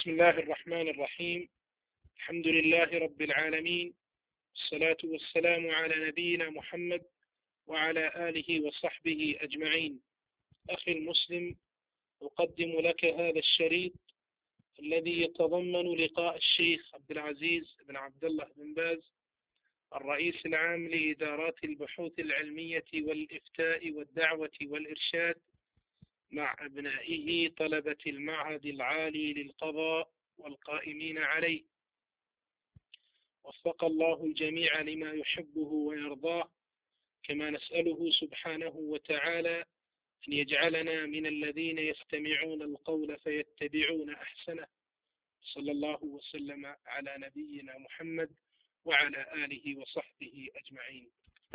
بسم الله الرحمن الرحيم. الحمد لله رب العالمين، الصلاة والسلام على نبينا محمد وعلى آله وصحبه أجمعين. أخي المسلم، أقدم لك هذا الشريط الذي يتضمن لقاء الشيخ عبد العزيز بن عبد الله بن باز، الرئيس العام لإدارات البحوث العلمية والإفتاء والدعوة والإرشاد، مع أبنائه طلبة المعهد العالي للقضاء والقائمين عليه. وفق الله الجميع لما يحبه ويرضاه، كما نسأله سبحانه وتعالى أن يجعلنا من الذين يستمعون القول فيتبعون أحسنه. صلى الله وسلم على نبينا محمد وعلى آله وصحبه أجمعين.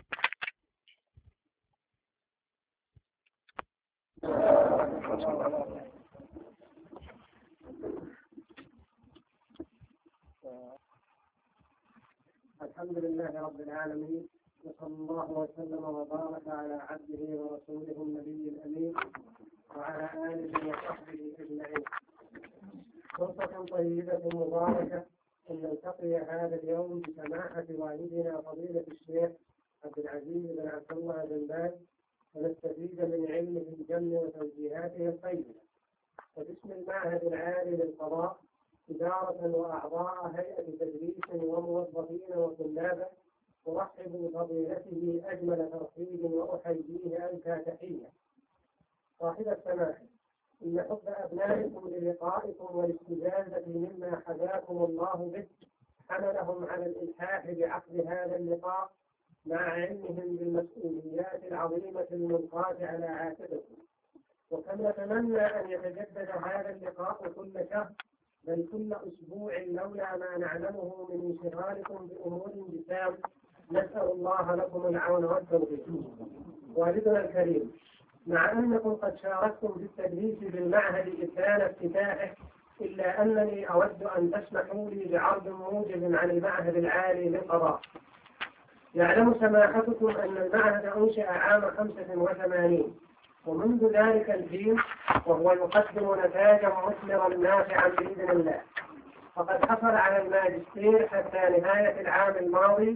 الحمد لله رب العالمين، وصلى الله وسلم وبارك على عبده ورسوله النبي الأمين وعلى آله وصحبه أجمعين. فرصة طيبة مباركة أن نلتقي هذا اليوم بسماحة والدنا فضيلة الشيخ عبد العزيز بن عبد الله بن باز، ونستفيد من علمه الجم وتوجيهاته الطيبة. وباسم المعهد العالي للقضاء إدارة وأعضاء هيئة تدريس وموظفين وطلابا، أرحب بفضيلته أجمل ترحيب وأحييه أزكى تحية. صاحب السماحة، إن حب أبنائكم للقائكم والاستجابة مما حذاكم الله به حملهم على الإلحاح بعقد هذا اللقاء، مع علمهم بالمسؤوليات العظيمة الملقاة على عاتقكم. وكم نتمنى أن يتجدد هذا اللقاء كل شهر، بل كل أسبوع، لولا ما نعلمه من انشغالكم بأمور بسام. نسأل الله لكم العون والتوفيق. والدنا الكريم، مع أنكم قد شاركتم في التدريس بالمعهد إبان افتتاحه، إلا أنني أود أن تسمحوا لي بعرض موجز عن المعهد العالي للقضاء. يعلم سماحتكم أن المعهد أنشأ عام 85، ومنذ ذلك الحين وهو يقدم نتاجا مثمرا نافعا بإذن الله. فقد حصل على الماجستير حتى نهاية العام الماضي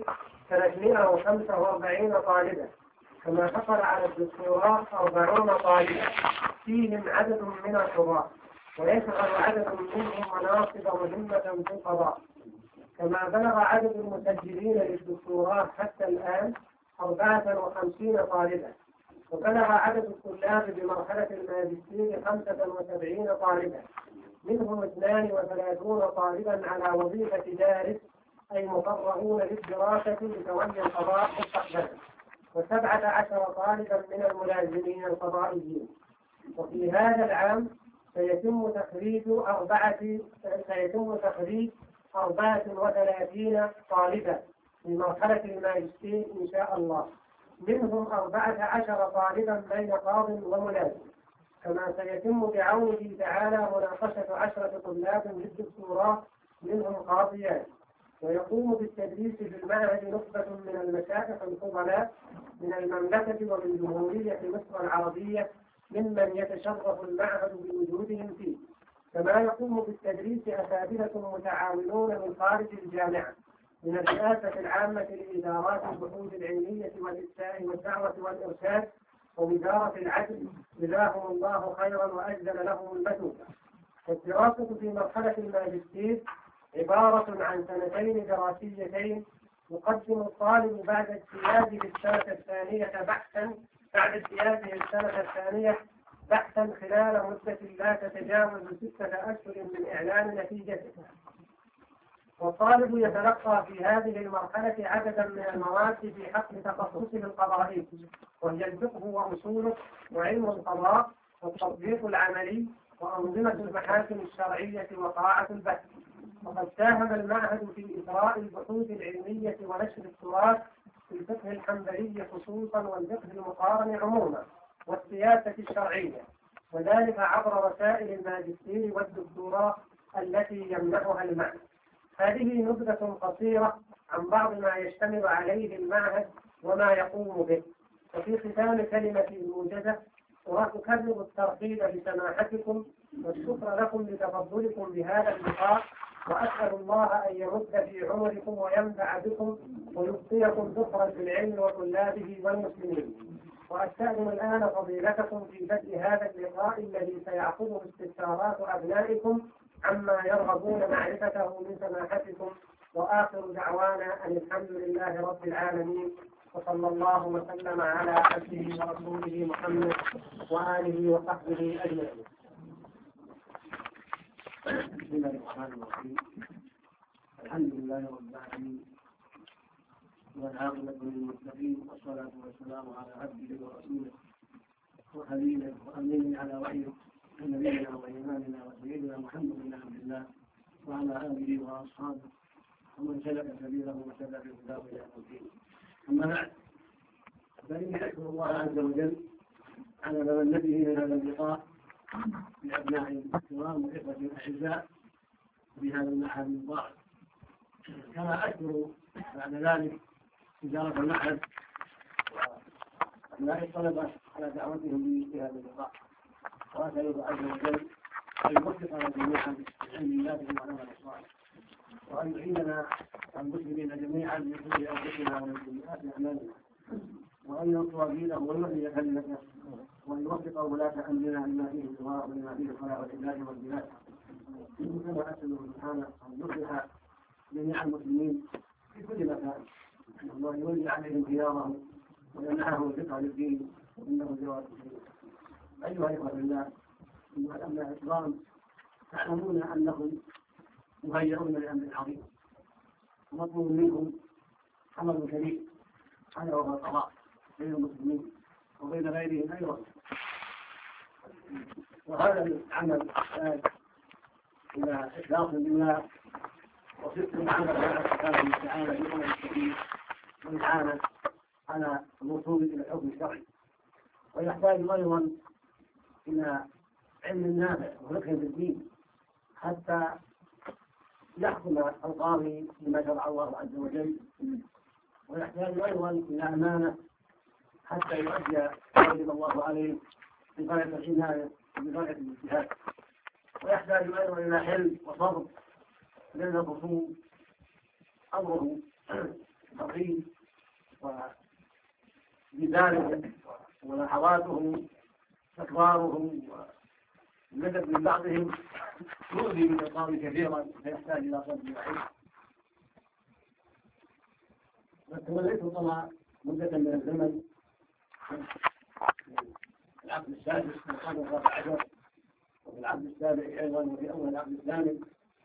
345 طالبا، كما حصل على الدكتوراه 40 طالبا، فيهم عدد من القضاة، ويشغل عدد منهم مناصب مهمة في القضاء. كما بلغ عدد المسجلين للدكتوراه حتى الآن 54 طالبا، وبلغ عدد الطلاب بمرحلة الماجستير 75 طالبا، منهم 32 طالبا على وظيفة دارس، أي مفرغون للدراسة لتولي القضاء مستقبلا، و17 طالبا من الملازمين القضائيين. وفي هذا العام سيتم تخريج 34 طالبا في مرحلة الماجستير إن شاء الله، منهم 14 طالبا بين قاض وملازم. كما سيتم بعونه تعالى مناقشة 10 طلاب للدكتوراه، منهم قاضيان. ويقوم بالتدريس في المعهد نخبة من المشايخ الفضلاء من المملكة ومن جمهورية مصر العربية، ممن يتشرف المعهد بوجودهم فيه. كما يقوم بالتدريس أساتذة متعاونون من خارج الجامعة، من الرئاسة العامة لإدارات البحوث العلمية والإفتاء والدعوة والإرشاد ووزارة العدل، جزاهم الله خيرا وأجزل لهم المثوبة. الدراسة في مرحلة الماجستير عبارة عن 2 دراسيتين، يقدم الطالب بعد اجتيازه السنة الثانية بحثا خلال مدة لا تتجاوز 6 أشهر من إعلان نتيجتها. والطالب يتلقى في هذه المرحلة عددا من المواد في حقل تخصصه القضائي، وهي الفقه وأصوله، وعلم القضاء، والتطبيق العملي، وأنظمة المحاكم الشرعية، وقراءة البحث. وقد ساهم المعهد في إجراء البحوث العلمية ونشر التراث في الفقه الحنبلي خصوصا، والفقه المقارن عموما، والسياسة الشرعية، وذلك عبر رسائل الماجستير والدكتوراه التي يمنحها المعهد. هذه نبذة قصيرة عن بعض ما يشتمل عليه المعهد وما يقوم به. وفي ختام كلمتي الموجزة وأكرر الترحيب بسماحتكم والشكر لكم لتفضلكم بهذا اللقاء، وأسأل الله أن يمد في عمركم وينفع بكم ويبقيكم ذخرا بالعلم وطلابه والمسلمين. وأستأذن الآن فضيلتكم في بدء هذا اللقاء الذي سيعقبه استفسارات أبنائكم عما يرغبون معرفته من سماحتكم، وآخر دعوانا أن الحمد لله رب العالمين، وصلى الله وسلم على عبده ورسوله محمد وآله وصحبه أجمعين. بسم الله الرحمن الرحيم. الحمد لله رب العالمين، والعاقبة للمتقين، والصلاة والسلام على عبده ورسوله وخليله وأمينه على وحيه نبينا وإمامنا وسيدنا محمد بن عبد الله وعلى آله وأصحابه ومن سلك سبيله وسلك هداه إلى يوم الدين. أما بعد، فإني أشكر الله عز وجل على تمنته من هذا اللقاء بأبناء الكرام وإخوة الأعزاء بهذا المعهد المبارك، كما أشكر بعد ذلك إدارة المعهد وأبناء الطلبة على دعوتهم في هذا اللقاء، وأسأل الله عز وجل أن يوفقنا جميعا بعلم الله وعمل الصالح، وأن يعيننا المسلمين جميعا من كل أنفسنا ومن سيئات أعمالنا، وأن ينصر دينه ويحيي كلمته، وأن يوفق ولاة أمرنا لما فيه الدعاء ولما فيه الصلاح والعباد والبلاد. كما أسأله سبحانه أن يصلح جميع المسلمين في كل مكان، وأن يولي عليهم خيارهم ويمنعهم الفقه للدين، إنه جواد الدين. أيها الإخوة بالله، أيها الأبناء الكرام، تعلمون أنكم مهيئون لأمر عظيم، ومطلوب منكم عمل كبير، هذا هو القضاء بين المسلمين وبين غيرهم أيضا. وهذا العمل يحتاج إلى إخلاص لله وصدق العمل على سبحانه وتعالى بأمر الكبير والإعانة على الوصول إلى الحكم الشرعي، ويحتاج أيضا إلى علم نافع وفقه في الدين حتى يحكم القاضي بما شرع الله عز وجل، ويحتاج أيضا إلى أمانة حتى يؤدي ما وجب الله عليه بغاية العناية وبغاية الاجتهاد، ويحتاج أيضا إلى حلم وصبر لأن الخصوم أمره بسيط، وبذلك ولحظاتهم تكرارهم والندب من بعضهم يؤذي من القاضي كثيرا، فيحتاج إلى صبر وحلم. وتوليت طبعا مدة من الزمن العقد السادس من القرن الرابع عشر، وفي العقد السابع أيضا، وفي أول العقد الثامن،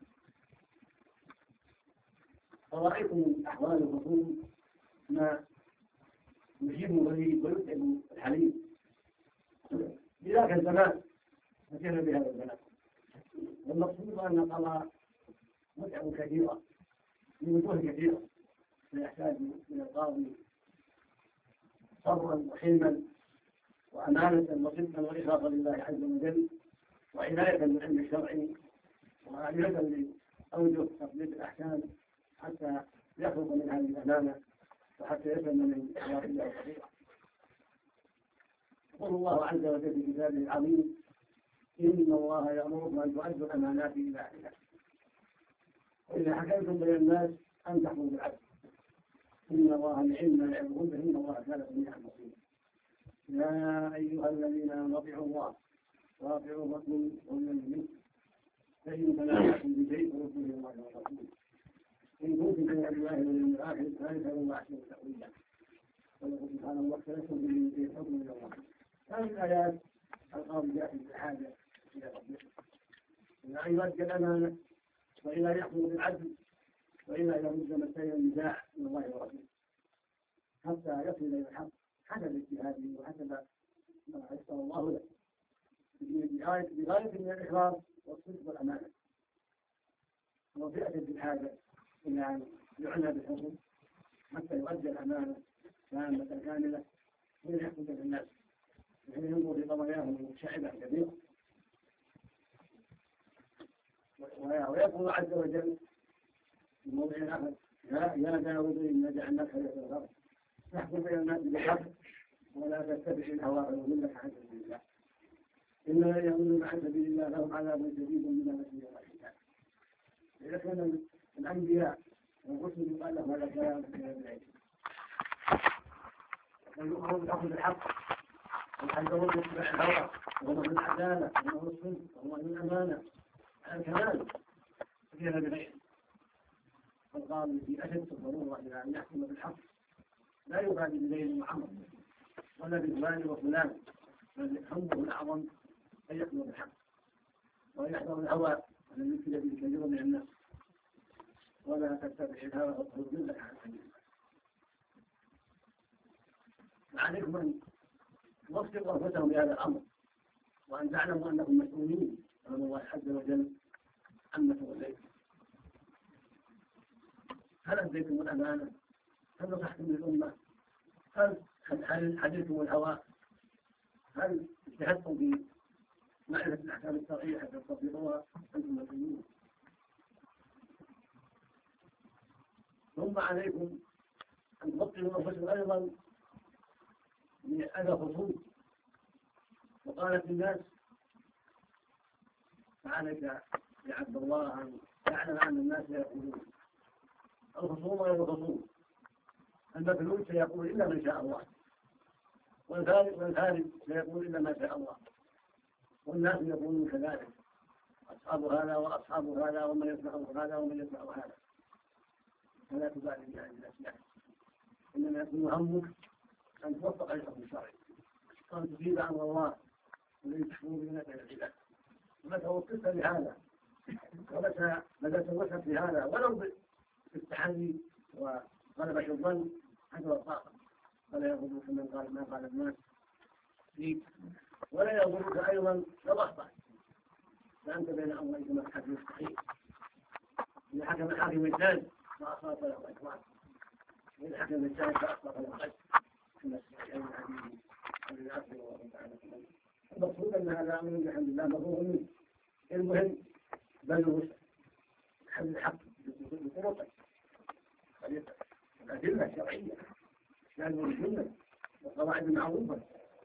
فرأيت من أحوال الخصوم ما يجيب الغريب ويتعب الحليب بذاك الزمان فكيف بهذا الزمان. والمقصود أن القضاء متعب كثيرا بوجوه كثيرة، فيحتاج من القاضي صبرا وحلما وأمانة وصدقا وإخلاصا لله عز وجل، وعناية بالعلم الشرعي، ومعرفة لأوجه تطبيق الأحكام حتى يخرج من هذه الأمانة وحتى يسلم من أخلاق الله الكثيرة. يقول الله عز وجل في كتابه العظيم: إن الله يأمركم أن تؤدوا الأمانات إلى أهلها وإذا حكمتم بين الناس أن تحكموا بالعدل إن الله نعم ما يعظكم به إن الله كان سميعا بصيرا. يا أيها الذين آمنوا أطيعوا الله وأطيعوا الرسول وأولي الأمر منكم فإن تنازعتم بشيء فردوه إلى الله والرسول إن كنتم تؤمنون بالله واليوم الآخر ذلك هو أحسن تأويلا. ويقول سبحانه: واختلفتم به في الحكم إلى الله. هذه الآيات القاضي جاء بحاجة إلى ربه، إلى أن يؤدي الأمانة، وإلى يحكم بالعدل، وإلى يرد مسائل النزاع من الله ورسوله حتى يصل إلى الحق حسب اجتهاده وحسب ما يسر الله له بغاية من الإخلاص والصدق والأمانة. وفئة بالحاجة إلى أن يعنى بالحكم حتى يؤدي الأمانة تامة كاملة ويحكم بين الناس وحين ينظر في قضاياهم شائبة كبيرة. ويقول عز وجل في موضع آخر: يا داود إنا جعلناك خليفة في الأرض فاحكم بين الناس بالحق ولا تتبع الهوى فيضلك عن سبيل الله. إن الذين يأمرون عن سبيل الله لهم عذاب شديد بما نسوا الحساب. إذا كان الأنبياء والرسل قال لهم هذا الكلام في العلم فيؤمرون بأخذ الحق ويحذرون من اتباع الهوى وهم من العدالة وهم من الصدق وهم من الأمانة على الكمال في هذا العلم. فالقاضي في أشد الضرورة إلى أن يحكم بالحق لا يبالي بليل وعمر ولا بفلان وفلان، بل همه الأعظم أن يحكم بالحق ويحذر الهوى الذي يبتلى به كثير من الناس ولا تتبع الهوى فتضلك عن سبيل الله. فعليكم أن توفقوا أنفسهم بهذا الأمر وأن تعلموا أنكم مسؤولين أمام الله عز وجل عما توليتم. هل أديتم الأمانة؟ هل نصحتم للأمة؟ هل حدثتم الهوى؟ هل اجتهدتم في معرفة الأحكام الشرعية حتى تطبقوها؟ أنتم مسؤولون. ثم عليكم أن تبطلوا أنفسكم أيضا من أذى الخصوم وقالت الناس. فعليك يا عبد الله أن تعلم أن الناس يقولون الخصوم غير الخصوم، المفلول سيقول إلا من شاء الله، والخارج سيقول إلا ما شاء الله، والناس يقولون كذلك، أصحاب هذا وأصحاب هذا ومن يسمع هذا ومن يسمع هذا. فلا تبالي بهذه الأشياء، إنما يكون همك أن توفق للحكم الشرعي وأن تجيب أمر الله الذي تحكم بينك العباد. ومتى وقفت بهذا ومتى بدأت توسط بهذا ولو بالتحري وغلبة الظن حسب الطاقة، ولا يغضبك من قال ما قال الناس فيك، ولا يغضبك أيضا لو أخطأت، فأنت بين أمرين الحكم الصحيح. إذا حكم الحاكم الثاني فأصاب له إكرام، وإذا حكم الثاني فأصاب له غش. المقصود أن هذا أمر الحمد لله مفروغ منه. المهم بلغ حل الحق بطرقه الأدلة الشرعية الإسلام والسنة والقواعد المعروفة.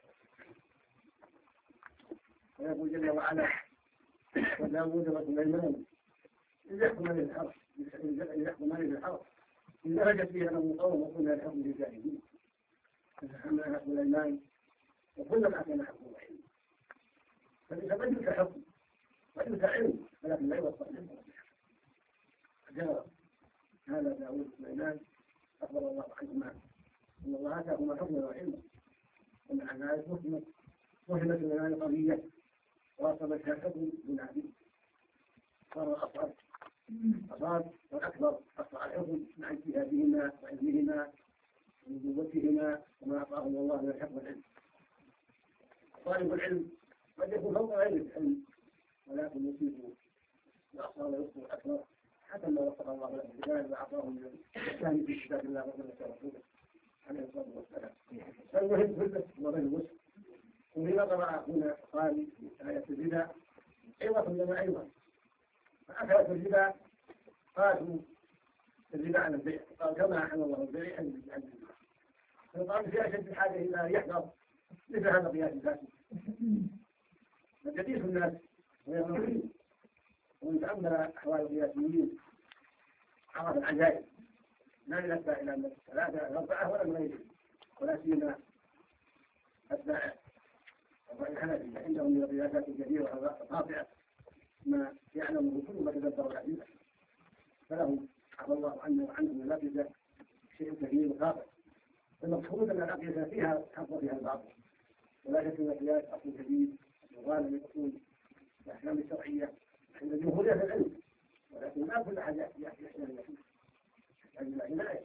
ويقول جل وعلا وداود وسليمان إذ يحكمان بالحق إذ لهجت فيها له قوم وكنا الحكم للجاهلين فسحمناها سليمان وكلما كان حكم وعلم. فليس بدلك حكم وليس علم ولكن لا يوصل منه. جاء هذا داود سليمان أخبر الله عنهما أن الله آتاهما حكما وعلما، ومع ذلك فهمت سليمان قضية واصبتها حكم من عبيد صار أصاب والأكبر أصبح الحكم مع اجتهادهما وعلمهما ونبوتهما وما أعطاهم الله من الحكم والعلم. طالب العلم قد يكون فوق غير العلم ولكن يصيبه الأصغر ويصبح الأكبر حتى ما وفق الله له بذلك وأعطاه من الإحسان في كتاب الله وسنة رسوله عليه الصلاة والسلام. فالمهم فلس وغير مسلم. وهنا قرأ هنا قال في آية الربا عوض لنا أيضا، فأكلت الربا قالوا الربا على البيع، قال كما أحل الله البيع عن الربا. فقال في أشد الحاجة إلى يحذر مثل هذا القياس الفاسد. فجديد الناس ويغنطين، ومن تأمل أحوال القياسيين عرف العجائب لا ينبه إلى أن ثلاثة أربعة ولا غيره، ولا سيما أتباع الحنفية عندهم من القياسات الكثيرة قاطعة ما يعلمه كل ما تدبر الحديث، فلهم عفى الله عنه وعنهم الأقيسة شيء كثير قاطع. المقصود أن الأقيسة فيها حق فيها الباطل، ولا شك أن القياس أصل جديد وغالب من أصول الأحكام الشرعية عند جمهور أهل العلم، ولكن لا كل أحد يحتاج إلى عناية.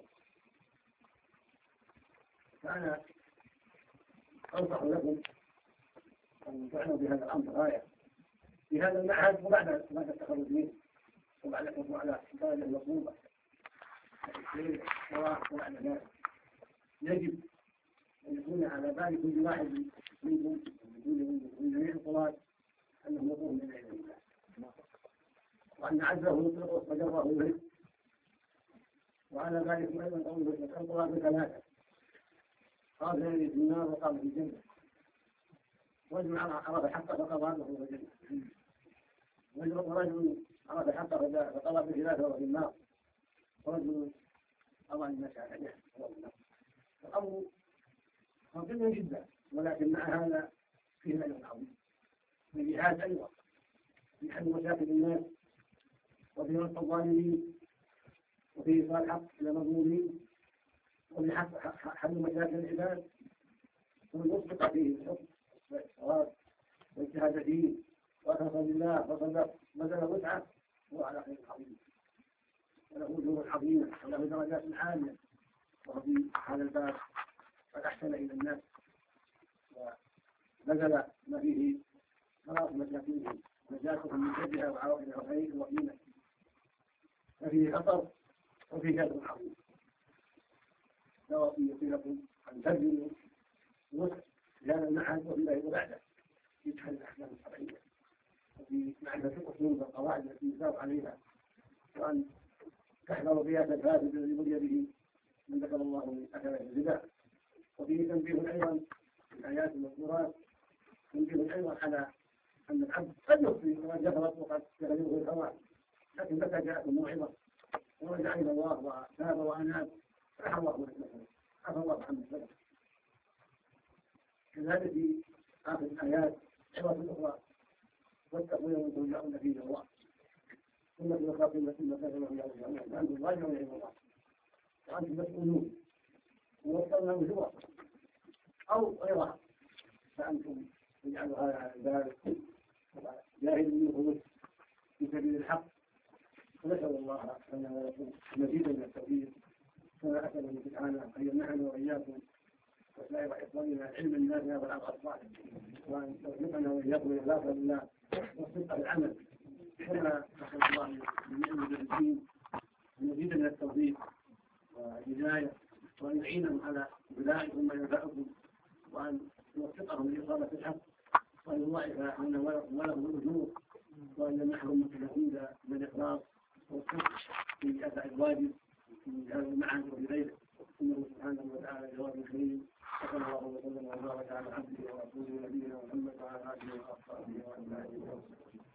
فأنا أنصح لكم أن تعلموا بهذا الأمر غاية في هذا المعهد وبعد التخرج منه وبعد الحكم على الدرجة المطلوبة وبعد ذلك يجب أن يكون على بال كل واحد منكم من جميع القضاة أنه يقوم من علم الله، وأن عزه يطلقه وجره منه. وعلى ذلك أيضا قوله القضاة بثلاثة، قال في النار وقال في الجنة. رجل أراد الحق فقضى له في الجنة، ورجل أراد الحق فقضى بخلافه وفي النار، ورجل أراد الناس على جهل. الأمر خطير جدا، ولكن مع هذا فيه أجر عظيم في جهاد أيضا، في حل مشاكل الناس، وفي نصح الظالمين، وفي إيصال الحق إلى المظلومين، وفي حل مشاكل العباد، والمصدق فيه الحكم والصواب واجتهاد فيه وأخلص لله وصدق بذل وسعه، هو على خير عظيم، وله أجور عظيمة وله درجات عالية. وفي هذا الباب قد أحسن إلى الناس وبذل ما فيه خلاص مساكينهم نجاتهم من شرها وعوائد الخير وقيمة، ففيه خطر وفيه أجر عظيم. لا وصية لكم أن تبذلوا الوسع في هذا المعهد وفي الله بعده في تحل الأحكام الشرعية وفي معرفة الأصول والقواعد التي يسار عليها، وأن تحذروا قيادة الفاسد الذي بني به من ذكر الله من أكل الربا. وفيه تنبيه أيضا في الآيات والسورات، تنبيه أيضا على أن العبد قد يخطئ وقد يفرط وقد يغلبه الهوى، لكن متى جاءت الموعظة ورجع إلى الله وتاب وأناب فعفى الله عنه، عفى الله عنه السلف. كذلك في آخر الآيات عظة أخرى: واتقوا يوما ترجعون فيه إلى الله ثم تخافون التي مكانهم يرجعون وأنتم راجعون إلى الله وأنتم مسؤولون، ووصلنا وجوه أو غيرها، فأنتم تجعلوا هذا على ذلك جاهل من الخروج في سبيل الحق. ونسأل الله لنا ولكم مزيدا من التوفيق، كما أسأله سبحانه أن يمنحنا وإياكم وسائر إخواننا علم النافع والعمل الصالح، وأن يوفقنا وإياكم الإخلاص لله والصدق بالعمل، كما نسأل الله من الدين أن يزيد من التوفيق والهداية، وأن يعينهم على بلائهم ما ينفعهم، وأن يوفقهم لإصابة الحق، وأن يضاعف لنا ولهم الأجور، وأن يمنحهم مستفيدا من الإخلاص والصدق في أداء الواجب في هذا المعهد وفي غيره، إنه سبحانه وتعالى جواد كريم. وصلى الله وسلم وبارك على عبده ورسوله نبينا محمد وعلى آله وأصحابه وأتباعه.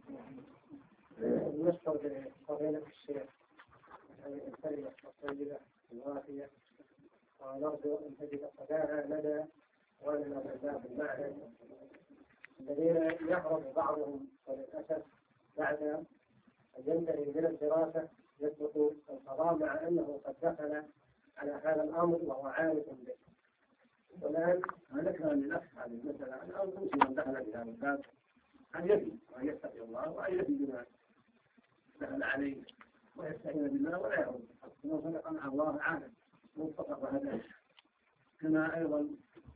نشكر فضيلة الشيخ على الكلمة الطيبة الوافية، ونرجو أن تجد صداها لدى ولنا في المعهد الذين يهرب بعضهم وللأسف بعد أن ينتهي من الدراسة يترك القضاء مع أنه قد دخل على هذا الأمر وهو عارف به. والآن ذكر للأخ هذه المسألة أن أوصي من دخل في هذا الباب أن يفي وأن يتقي الله وأن يفي بما دخل عليه ويستعين بالله ولا يعود، ومن صدق مع الله عالم ووفقه وهداه. كما أيضا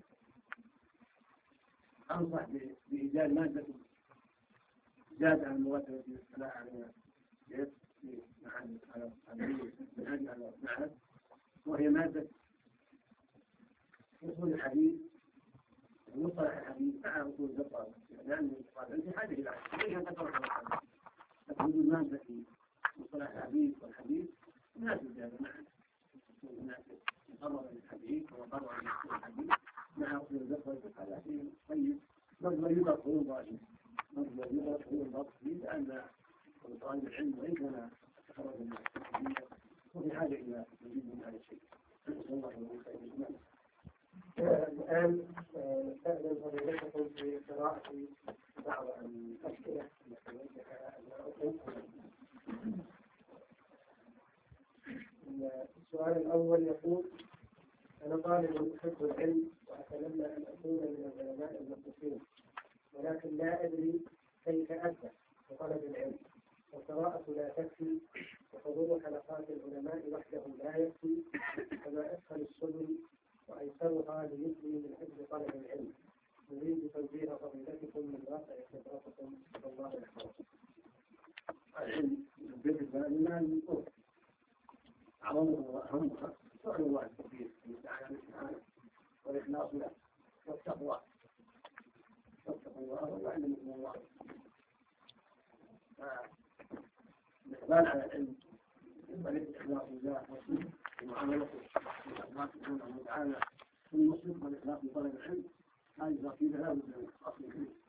أنصح بإيجاد مادة زاد عن المواد التي اطلع عليها في معهد، وهي مادة أصول الحديث ومصطلح الحديث مع أصول الفقه، لأن في حاجة إلى عليها تكون المادة في مصطلح الحديث والحديث مناسب لهذا المعنى، مناسب مقرر للحديث ومقرر لأصول الحديث مع أصول الفقه والفقه. هذا شيء طيب، نرجو أن يدرس حلول ضعيف، نرجو أن يدرس حلول ضعيف، لأن طالب العلم وإن كان تخرج من الحديث وفي حاجة إلى مزيد من هذا الشيء. نسأل الله أن يسعدنا. الآن نستأذن فضيلتكم في قراءة بعض الأسئلة التي وجهها أبناؤكم. السؤال الأول يقول: أنا طالب أحب العلم وأتمنى أن أكون من العلماء المخلصين، ولكن لا أدري كيف أبدأ في طلب العلم، والقراءة لا تكفي، وحضور حلقات العلماء وحده لا يكفي، كما أسهل السبل وأيسرها ليثني من أجل طلب العلم. نريد توجيه فضيلتكم من واقع خبرتكم، والله يحفظكم. العلم بالنسبة لنا الوقوف عظمه وأهمها سؤال الله التوفيق سبحانه والإخلاص له والتقوى. واتقوا الله ويعلمكم الله. الإقبال على العلم والإخلاص لله والصدق ومعاملته بالأخلاق سبحانه وتعالى المسلم والإخلاص بطلب العلم، هذه العقيدة لا بد من أصل فيه.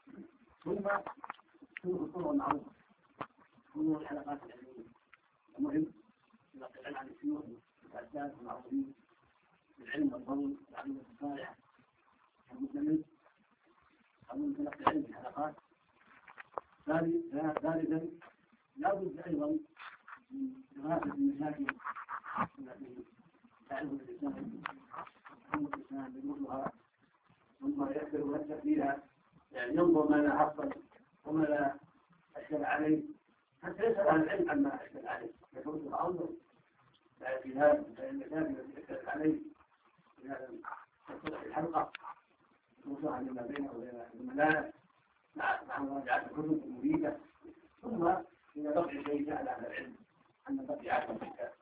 والمعروف من الحلقات العلمية. المهم تلقي العلم عن الشيوخ والأساتذة المعروفين بالعلم والفضل والعقيدة الصالحة المسلمين أو تلقي العلم في الحلقات. ثالثا لا بد أيضا من دراسة المشاكل التي تعرف الإنسان يمرها ثم يقدر ويسر فيها، يعني ينظر ما لا حصل وما لا أشكل عليه حتى يسأل عن العلم عما أشكل عليه، يكون أنظر في هذا المشاكل التي أشكلت عليه في هذا الحلقة وصلها لما بينه وبين الزملاء مع مراجعة الكتب المفيدة. ثم إذا بقي شيء سأل عن العلم عن طبيعة الكتاب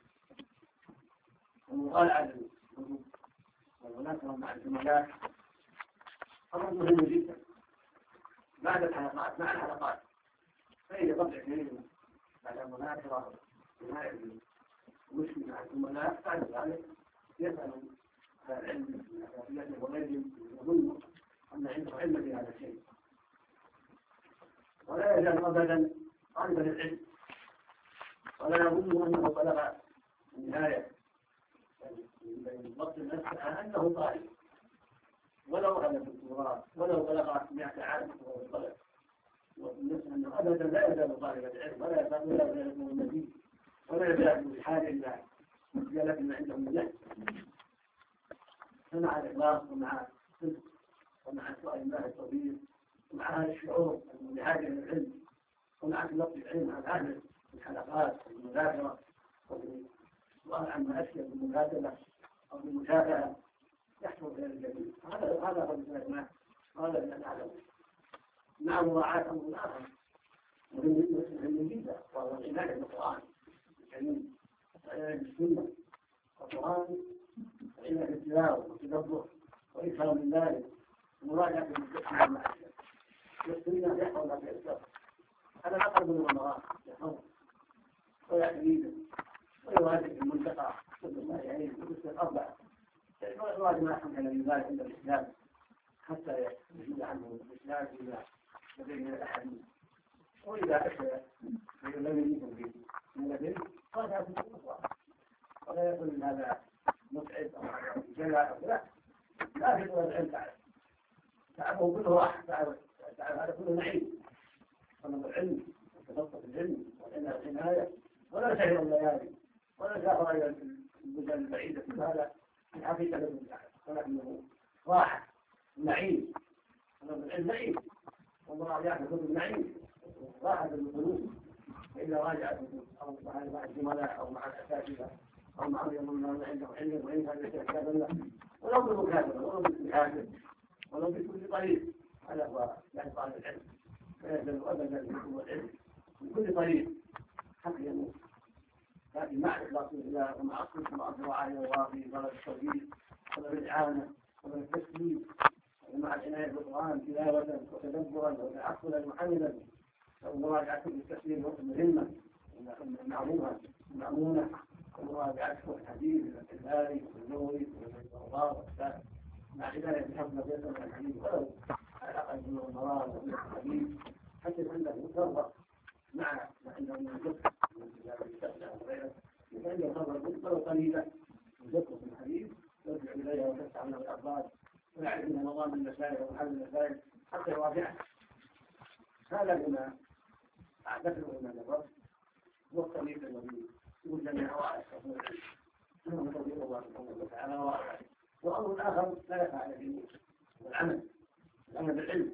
والمطالعة للكتب والمناقشة مع الزملاء أمر مهم جدا بعد الحلقات مع الحلقات. فإذا بقي شيء بعد المناقشة ونهاية المشكلة مع الزملاء بعد ذلك يسأل العلم وغيره يظن أن عنده علم في هذا الشيء، ولا يزال أبدا طالبا للعلم ولا يظن أنه بلغ النهاية من ضبط النفس على أنه طالب ولو أخذ الدكتوراه ولو بلغ 100 عام وهو طالب، والنفس أنه أبدا لا يزال طالبا للعلم ولا يزال يكون النبي ولا يزال بحاجة إلى مسألة ما عنده من جهل. فمع الإخلاص ومع الصدق ومع سؤال الله الطبيب ومع هذا الشعور بحاجة للعلم ومع تلقي العلم عن أهله في الحلقات والمذاكرة والسؤال عما أشكل بالمكاتبة أو بالمشاهدة يحصل غير الجميل. هذا هو الإسلام، هذا اللي نعلمه مع مراعاة أمر آخر ومن جدا وهو العناية بالقرآن الكريم والعناية بالسنة والقرآن وعناية بالتلاوة والتدبر وإكثار من ذلك ومراجعة المستقبل مع الشيخ والسنة يحفظ ما في الإسلام. هذا أقرب من المراه يحفظ ويعتميده ويواجه المنطقة كل ما يعني كل الأربعة يواجه ما يحكم على ذلك عند الإسلام حتى يجيب عنه الإسلام إلى لديه الأحاديث. وإذا أشياء لم يجيكم به من لديه قال في الأخرى ولا يقول إن هذا متعب أو جلع أو لا في العلم تعبه كله راح تعب هذا كله نعيم. طلب العلم وتبسط العلم والعناية ولا سهر الليالي ولا سافر إلى البلدان البعيدة. كل هذا في حقيقة لم يتعب ولكنه راحة نعيم. طلب العلم نعيم ومراجعة كتب النعيم راحة للقلوب. فإذا راجع أو مع الزملاء أو مع الأساتذة أو مع من عنده علم وإن كان يتكتب له ولو بالمكاتبة ولو بالمحاسب ولو بكل طريق. هذا هو يعني طالب العلم فيزال أبدا يكون العلم من كل طريق حتى يموت. لكن مع إخلاص الله ومع الصدق ومع الرعاية وفي طلب التوحيد طلب الإعانة طلب التسليم ومع العناية بالقرآن تلاوة وتدبرا وتعقلا وحملا ومراجعة التسليم مهمة معروفة مأمونة ومراجعة الحديث والإنهاري والنوري والإنصار والسائل مع عناية بحفظ بيته من الحديث ولو على الأقل من المرض ومن الحديث حتى عنده مكرر مع عنده من الجسد من الجسد وغيره فإنه مكرر ولو قليلة يذكر في الحديث يرجع إليها وتسعى من الأفراد ويعرف منها نظام المسائل وحل المسائل حتى يراجعها. هذا بما أعتقده من الرب هو الطريق الذي يوجد من حوائج ثم توفيق الله سبحانه وتعالى. وأمر آخر لا يقع على الدين والعمل بالعلم.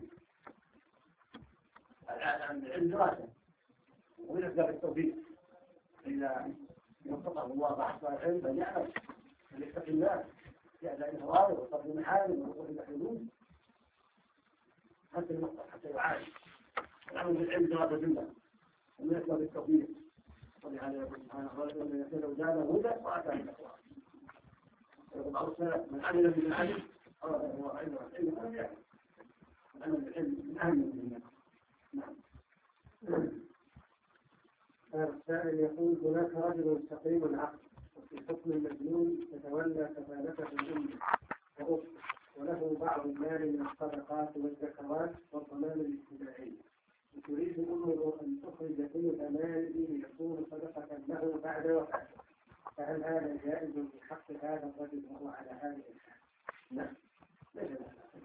العلم دراسة ومن أسباب التوفيق إذا يوفقه الله بحث العلم فليعمل فليتقي الله في أداء الفرائض وصرف المحارم ووقوف الحدود حتى يوفق حتى يعالج. العمل بالعلم دراسة جملة ومن أسباب التوفيق. ولهذا يقول سبحانه وتعالى ومن يتبع زاده هدى وآتاه التقوى. يقول بعض السلف من عمل بما علم هو علم العلم ولم يعلم. العمل بالعلم من أهم الدنيا. نعم. السائل يقول هناك رجل سقيم العقل وفي حكم المجنون تتولى كفالته الأم وأخته وله بعض المال من الصدقات والزكوات والضمان الاجتماعي تريد أمه أن تخرج ثلث ماله ليكون صدقة له بعد وفاته، فهل هذا جائز في حق هذا الرجل وهو على هذه الحال؟ لا، ليس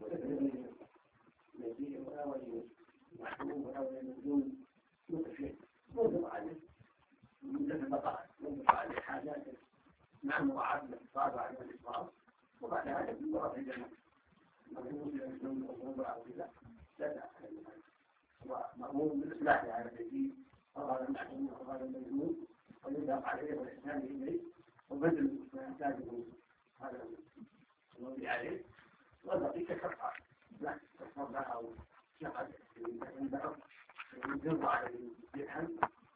يجيء أو محبوب أو ينزل متفق موضع عليه من البقاء، موضع عليه حاجات مع مراعاة الاقتصاد وعدم الإسراف، وبعد هذا يضرب في الجنة مأمور بالإسلام والوضع أو لا لا ومأمور بالإصلاح على الذي أراد المحكوم وأراد المجنون ويذهب عليه والإحسان إليه وبذل ما يحتاجه هذا الموضع عليه والبقية كفر لا كفر لها أو شقد عندها يجر على الجرحم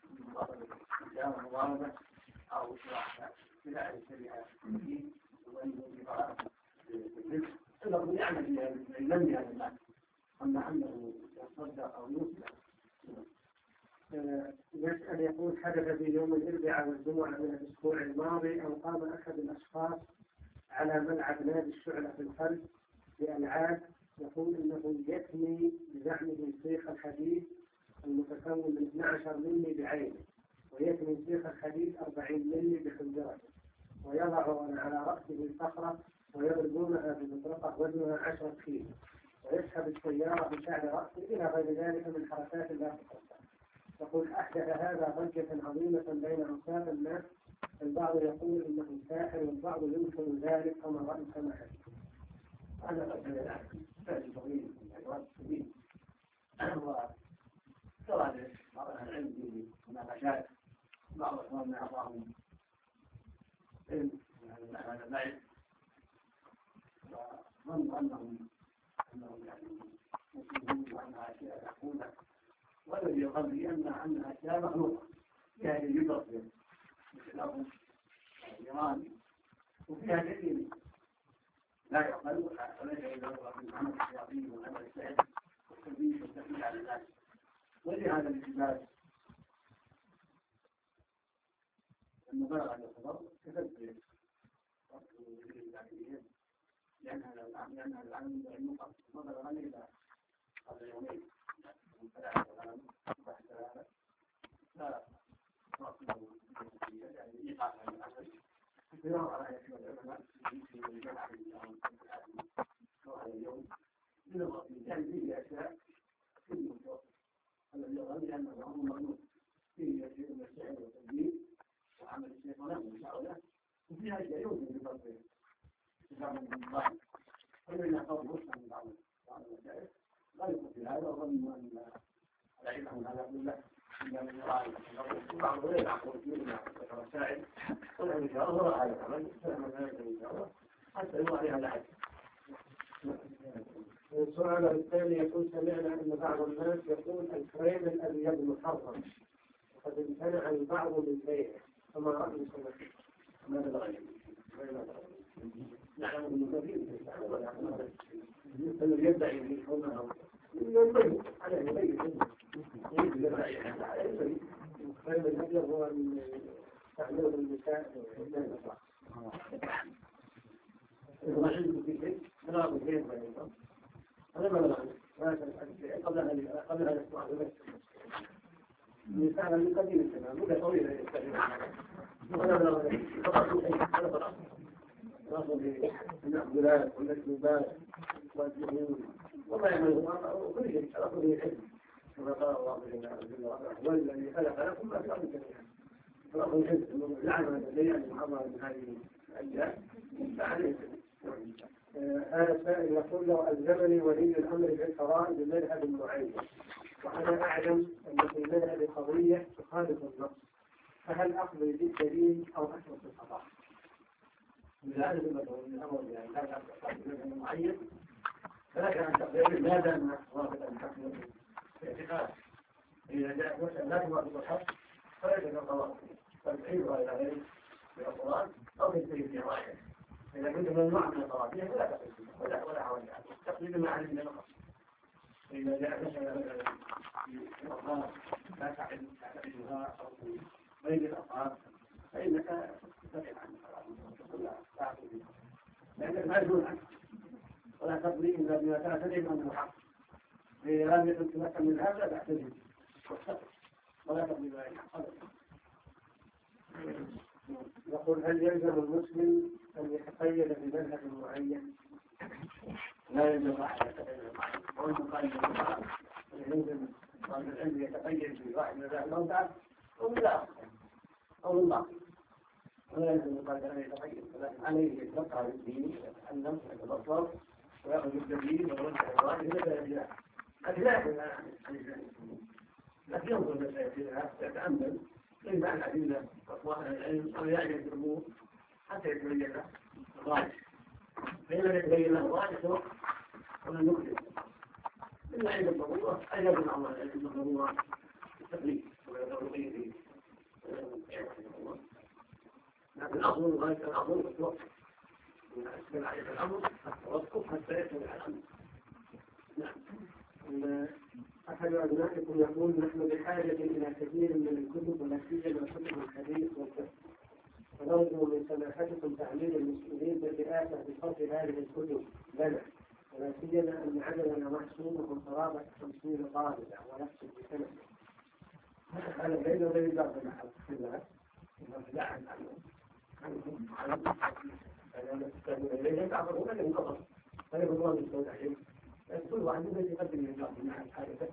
مضاربة أو سلاح الشريعة وأنه الذي يعمل لم يعمل أما أنه يصدق أو يصدق. يسأل يقول حدث في يوم الأربعاء والجمعة من الأسبوع الماضي أن قام أحد الأشخاص على ملعب نادي الشعلة في الخلف بألعاب، يقول إنه يثني بزعمه سيخ الحديد المتكون من 12 ملي بعينه، ويثني سيخ الحديد 40 ملي بخنجرته، ويضع على رأسه صخرة ويضربونها بمطرقة وزنها 10 كيلو، ويسحب السيارة بشعر رأسه إلى غير ذلك من حركات لا تقطع. يقول أحدث هذا ضجة عظيمة بين أنصاف الناس، البعض يقول إنه ساحر والبعض ينكر ذلك كما رأي سماحته. هذا قد فعل طويل من الوقت طويل وسواء بعض أهل العلم مناقشات بعض أخواننا أعطاهم علم هذا البعث وظنوا أنهم يعني مسلمون وأنها أشياء معقولة، والذي يقال لي أنها أشياء مخلوقة فيها يدرس مثل الأرض والإيران وفيها كثير لا يقبل وليس إذا هو من عمل الشياطين وعمل السحر والتلبيس والتكليف على الناس. ولهذا الاتباع المبالغة للخبر كتبت لأنها العلم المقصد نظرا إلى قبل يومين من 3 بعد 3 لا رأسه يعني إيقاف عن العمل اختيار على يشوى العلماء في الجمع اليوم من الوقت يعني فيه أشياء في المنطقة الذي يظن أنه هم مغنون فيه شيء من السحر والتدبير وعمل الشيطان ومساعدة وفيها أشياء يمكن بفضل استفادة من الله ومن قول مسلم من بعض المسائل لا يكون في هذا وظن أن العلم على كل إلا من يرى بعض غير عقول من الرسائل ولا إن شاء الله على العمل سلم ذلك إن شاء الله حتى يوضع عليها العلم. السؤال الثاني يقول سمعنا أن بعض الناس يقول الكريم الأبيض محرم وقد امتنع البعض من بيعه، فما رأي سمعته؟ ماذا الغير؟ نعلم أنه كثير الذي يدعي من حولنا يبين على يبين يدعي على يبين الكريم الأبيض هو تعليم النساء الرجل في شيء لا أقول كيف بينهم أنا ما أعلم قبل هذا السؤال النساء من قديم الزمان مدة طويلة يستخدمون ولا فقط ناخذ الأقبلات والمكتوبات والجهود وما يعملون كل شيء على كل شيء كما قال الله جل وعلا والذي خلق لكم ما كان جميعا فلكم شيء لعنة ليعني محمد من هذه الأجيال فعليه. هذا السائل يقول لو ألزمني ولي الأمر بالقضاء بمذهب معين وأنا أعلم أن في مذهب قضية تخالف النص، فهل أقضي بالدليل أو أترك القضاء؟ لا ألزمه الأمر بأن لا تقضي بمذهب معين فلك أن تقضي ما دام وافقا الحكم في اعتقاد. إذا جاءت مسألة لا توافق الحق فليس كالقضاء فتحيلها إلى غير القرآن أو تنتهي في رأيه. إذا كنت ممنوع من القضاء فيها فلا تقضي ولا حول تقضي بما علم من الأمر. إذا جاءت مسألة في الأطهار لا تعتقدها أو بين الأطهار فإنك تبعد عن الصلاة لأنك معزول عنه ولا تقضي إلا بما كان تدعي أنه حق. إذا لم يكن تمكن من هذا تعتذر ولا تقبل عليه. يقول هل يلزم المسلم أن يتقيد بمذهب معين؟ لا يلزم أحد يتقيد بمعين، وأنه قال يلزم طالب العلم يتقيد بواحد من ذلك الموضع أو لا أو الله، ولا يلزم طالب العلم يتقيد، ولكن عليه يتبقى بالدين ويتعلم ويتبصر ويأخذ الدليل ويرجع الواحد إلى ذلك. لكن لا يكون عن الجانب، لكن ينظر لسياسيها يتأمل يجمع الأدلة وأخوان العلم أو يعرف الأمور حتى يتبين له الراجح، فإن يتبين له الراجح ومن يكذب إلا عند الضرورة أي يكون عن العلم الضرورة التقليد ويتوقيه فيه. لكن الأصل التوقف من أسفل عليه الأمر التوقف حتى يكون الأمر. نعم. أحد أبنائكم يقول نحن بحاجة إلى كثير من الكتب ولا سيما كتب الحديث والفقه، ونرجو من سماحتكم تعليم المسؤولين بالرئاسة بفرض هذه الكتب لنا، ولا سيما أن عددنا محسوب قرابة 50 طالبة ونفس بسنة. هذا بين وبين بعض الناس لا عنهم أنا أستخدم إليه تعبرون أنه انقطع فيكون الله يسوي عليه كل واحد يقدم من بعض مع الحادثة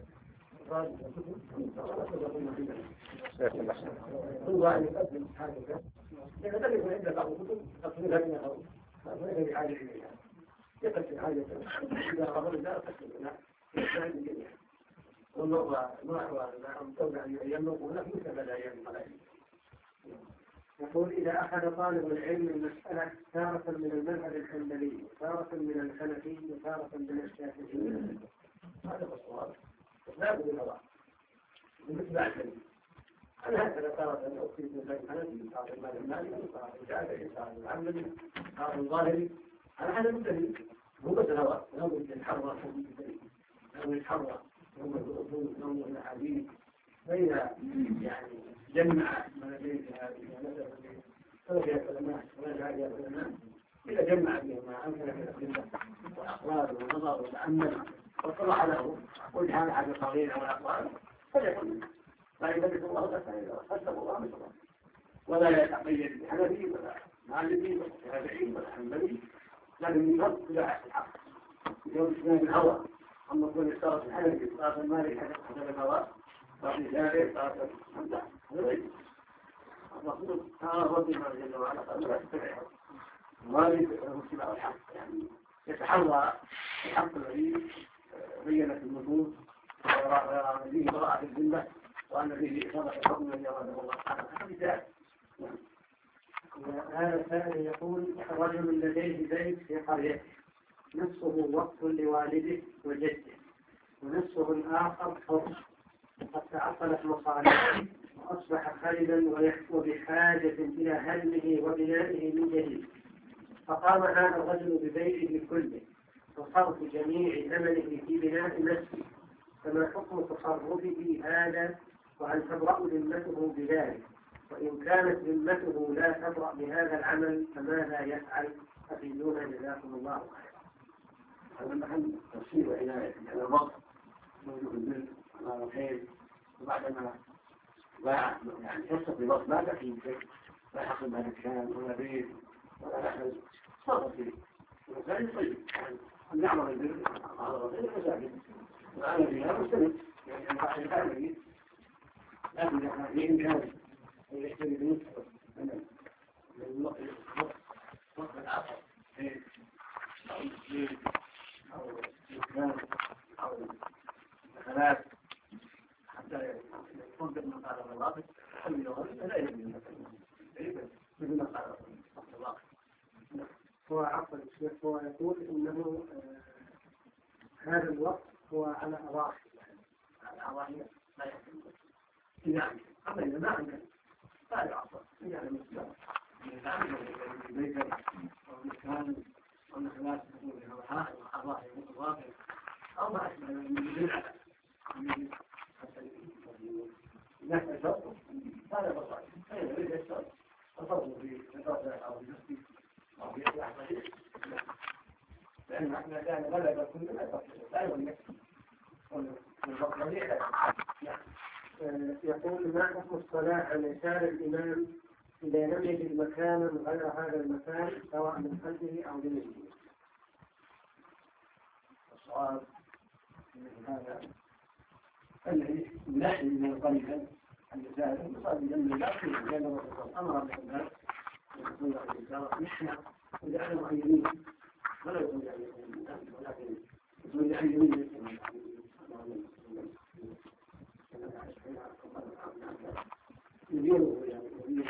كل واحد يقدم حادثة إذا لم يكن عند بعض الكتب تصويرها من الأول فليس بحاجة إليها يقدم حاجة إذا قبل ذلك تقدم لنا يستعد الجميع والنظرة توقع أيام نقول لك مثل الأيام القلائل. يقول إذا أخذ طالب العلم المسألة تارة من المذهب الحنبلي وتارة من الحنفي وتارة من الشافعي، هذا هو الصواب لا بد من الله بالنسبة للعلم. أنا هكذا تارة أن أكتب من الحنفي تارة المال المالي تارة الشافعي تارة العملي تارة الظاهري على حسب الدليل هو بس الهواء لو يتحرر حكم الدليل لو يتحرر هم الأصول هم الأحاديث فإذا يعني جمع ما لديه هذه مثلا توجه العلماء ورجع إلى العلماء إذا جمع بهما أمثلة من الأدلة وأقوال ونظر وتأمل وطلع له وجهان على القضية والأقوال فليكن لا يبدل الله تعالى فاتقوا الله مثله ولا يتقيد بحنفي ولا مالكي ولا شافعي ولا حنبلي لكن يفرق إلى الحق يوم الهوى أما كل اشترط الحنفي اشترط المالك حسب الهوى ففي ذلك اشترط الحمد غير المفروض هذا ربي ما جل وعلا قال لا تتبعه مالك اتباع الحق يعني يتحرى الحق الذي بينت النصوص ويرى أن فيه براءة الذمة وأن فيه إصابة الحكم الذي أراده الله تعالى. هذا السائل يقول رجل لديه بيت في قريته نصفه وقف لوالده وجده ونصفه الآخر حر، قد تعطلت مصالحه وأصبح خالدا وبحاجة إلى هدمه وبنائه من جديد، فقام هذا الرجل ببيته كله وصرف جميع ثمنه في بناء نفسه، فما حكم تصرفه هذا وهل تبرأ ذمته بذلك؟ وإن كانت ذمته لا تبرأ بهذا العمل فماذا يفعل؟ أفيدونا جزاكم الله خيرا. هذا محل تفسير وعناية على الوقت موجود البر على الخير وبعدما باع يعني يصف بالوقت ما تحيي شيء لا يحصل هذا الكلام ولا بيت ولا نحن صرف فيه وكان يصيب أن يعمل البر على الرسول المساجد وأنا فيها مستند يعني أنا بعد الحالة لكن نحن في إمكانه أن يشتري بنصف من وقت العصر أو مكان أو دخلات حتى يصدق من قال الواقع خلي له لا يجب مثل ما قال الواقع. هو عفوا الشيخ هو يقول إنه هذا الوقت هو على أراحي على أراحي لا يحصل إذا أما إذا ما عندنا لا يعصر إذا لم يستطع إذا عندنا بيت أو مكان أو دخلات تكون لها أراحي متواضعة أو ما أشبه من البدع نحن الشرط هذا بطل أين ليس الشرط الفرق في نقاطه أو في نفسه أو في إصلاح صحيح لأن احنا كان غلب كل ما يفصل لا يملك والبطل لا ما حكم الصلاة عن يسار الإمام إذا لم يجد مكانا غير هذا المكان سواء من خلفه أو من يمينه؟ الصواب مثل هذا الذي يلحن من الطريقة اليسار المصاب جنب الأخير لأن الرسول أمر بالناس يقول اليسار نحن وجعله عن يمينه ولا يقول عن يمينه ولكن يقول عن يمينه يديره يعني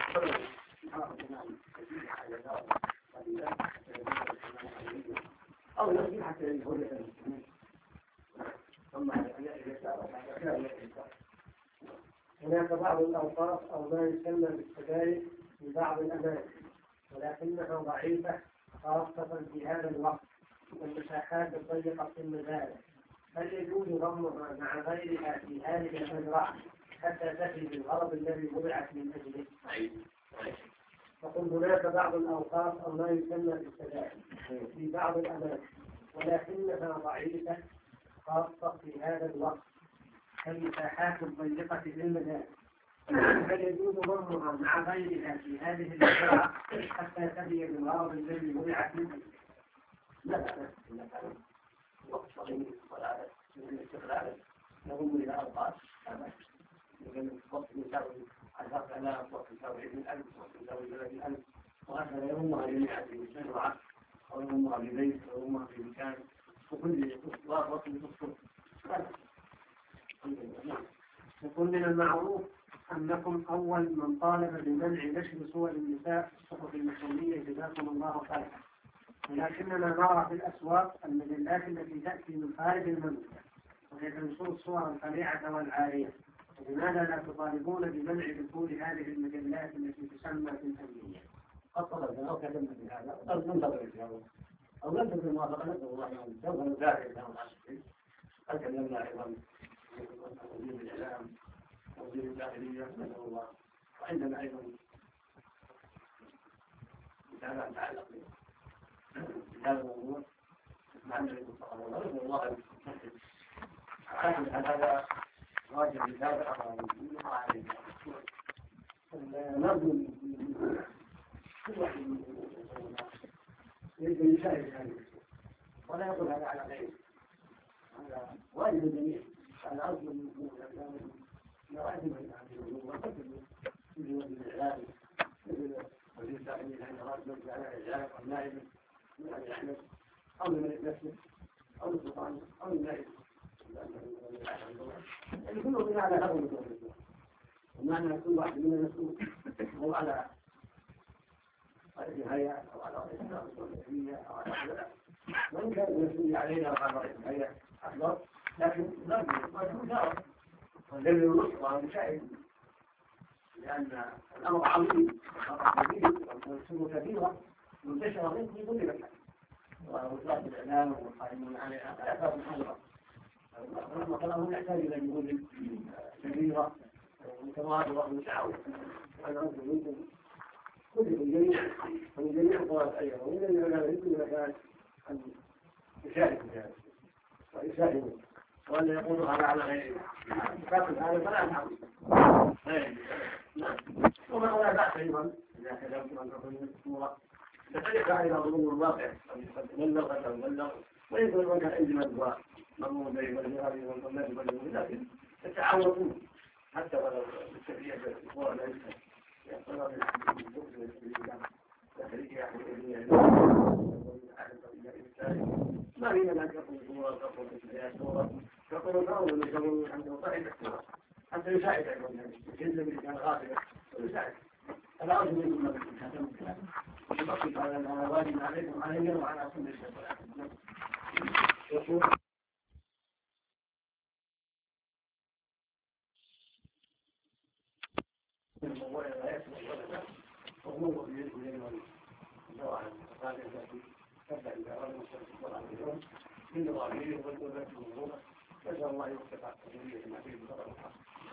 أو يصبح حتى يقول هناك بعض الأوقاف أو ما يسمى بالسجاير في بعض الأماكن ولكنها ضعيفة خاصة في هذا الوقت والمساحات الضيقة في المزارع، هل يجوز ضمها مع غيرها في هذه الأزرع حتى تفي بالغرض الذي وضعت من أجله؟ يقول هناك بعض الأوقاف أو ما يسمى بالسجاير في بعض الأماكن ولكنها ضعيفة خاصة في هذا الوقت كالمساحات الضيقة في المزارع، هل يجوز ضمها مع غيرها في هذه الأزرع حتى تفي بالغرض الذي وضعت من أجله؟ لا وقت صغير ولا الاستقلال نضم إلى أوقات لكن وقت يساوي عشرة آلاف وقت يساوي 20,000 وقت يساوي 30,000 وهكذا يضمها جميعا في مجتمع أو يضمها في بيت أو يضمها في مكان وكل وقت يدخل. يقول من المعروف أنكم أول من طالب بمنع نشر صور النساء في الصحف الإلكترونية جزاكم الله خيرا، ولكننا نرى في الأسواق المجلات التي تأتي من خارج المملكة وهي تنشر الصور الخليعة والعارية، لماذا لا تطالبون بمنع دخول هذه المجلات التي تسمى بالأمنية؟ قد طلبنا أو كلمنا بهذا أو ننتظر إن شاء الله أو ننتظر الموافقة نسأل الله أن سوف نتابع إن شاء الله. قد كلمنا أيضا وزير الإعلام وزير الداخلية نسأل الله، وعندنا أيضا كتابات تعلق بهذا الموضوع مع النبي صلى الله عليه وسلم نسأل الله أن يحفظ هذا واجب الكتابة ويجب عليه نرجو كل واحد يجب أن يشارك هذه ولا يقول هذا على غيره، هذا واجب الجميع. هذا أرجو من الأسلام نواجب هذه وقدم كل وجه الإعلام مثل وزير التعليم عند رجل على الإعلام والنائب من أبي أحمد أو من الملك نفسه أو السلطان أو النائب يعني كله بناء على هذا الموضوع، ومعنى كل واحد من المسؤول هو على رئيس الهيئة أو على رئيس الدولة أو على وإن كان المسؤول علينا أو على رئيس الهيئة أكبر، لكن لا يجوز والدليل الوسطى مشاهد لأن الأمر عظيم وخطر كبير والسنة كبيرة منتشرة في كل مكان، ووزارة الإعلام والقائمون عليها أساس محاضرة وكلامهم يحتاج إلى جهود كبيرة متواضعة ومتعاونة. وأنا أرجو منكم كلكم جميعا ومن جميع الطوائف أيضا ومن جميع العلماء في كل مكان أن يشاركوا في هذا ويساهموا وأن يقولوا هذا على غيره كاتب هذا فلا نعم. وما ولا بأس أيضا إذا كتبتم أن تكون الصورة تتجه إلى ظلوم الواقع يبلغ أو يبلغ ويكون هناك عندنا مضمون بين الجهاد والضمان والجهود، لكن تتعاونون حتى ولو بالتفريع بالصور ليس يقرر ما بين أن تكون صورة تقول صورة تقول الأول من يقولون عنده صحيح الصورة حتى يساعد أيضا الجنة اللي كان غافلة ويساعد. أنا أرجو منكم أن تتحكموا الكلام وتبقي على واجب عليكم علينا وعلى كل شيء. يقول وهو بيده سواء قال التي تبدا الى رجل القران اليوم من ظاهره والقدره المنظومه نسال الله يوفق الجميع ما فيه بقدر الحق.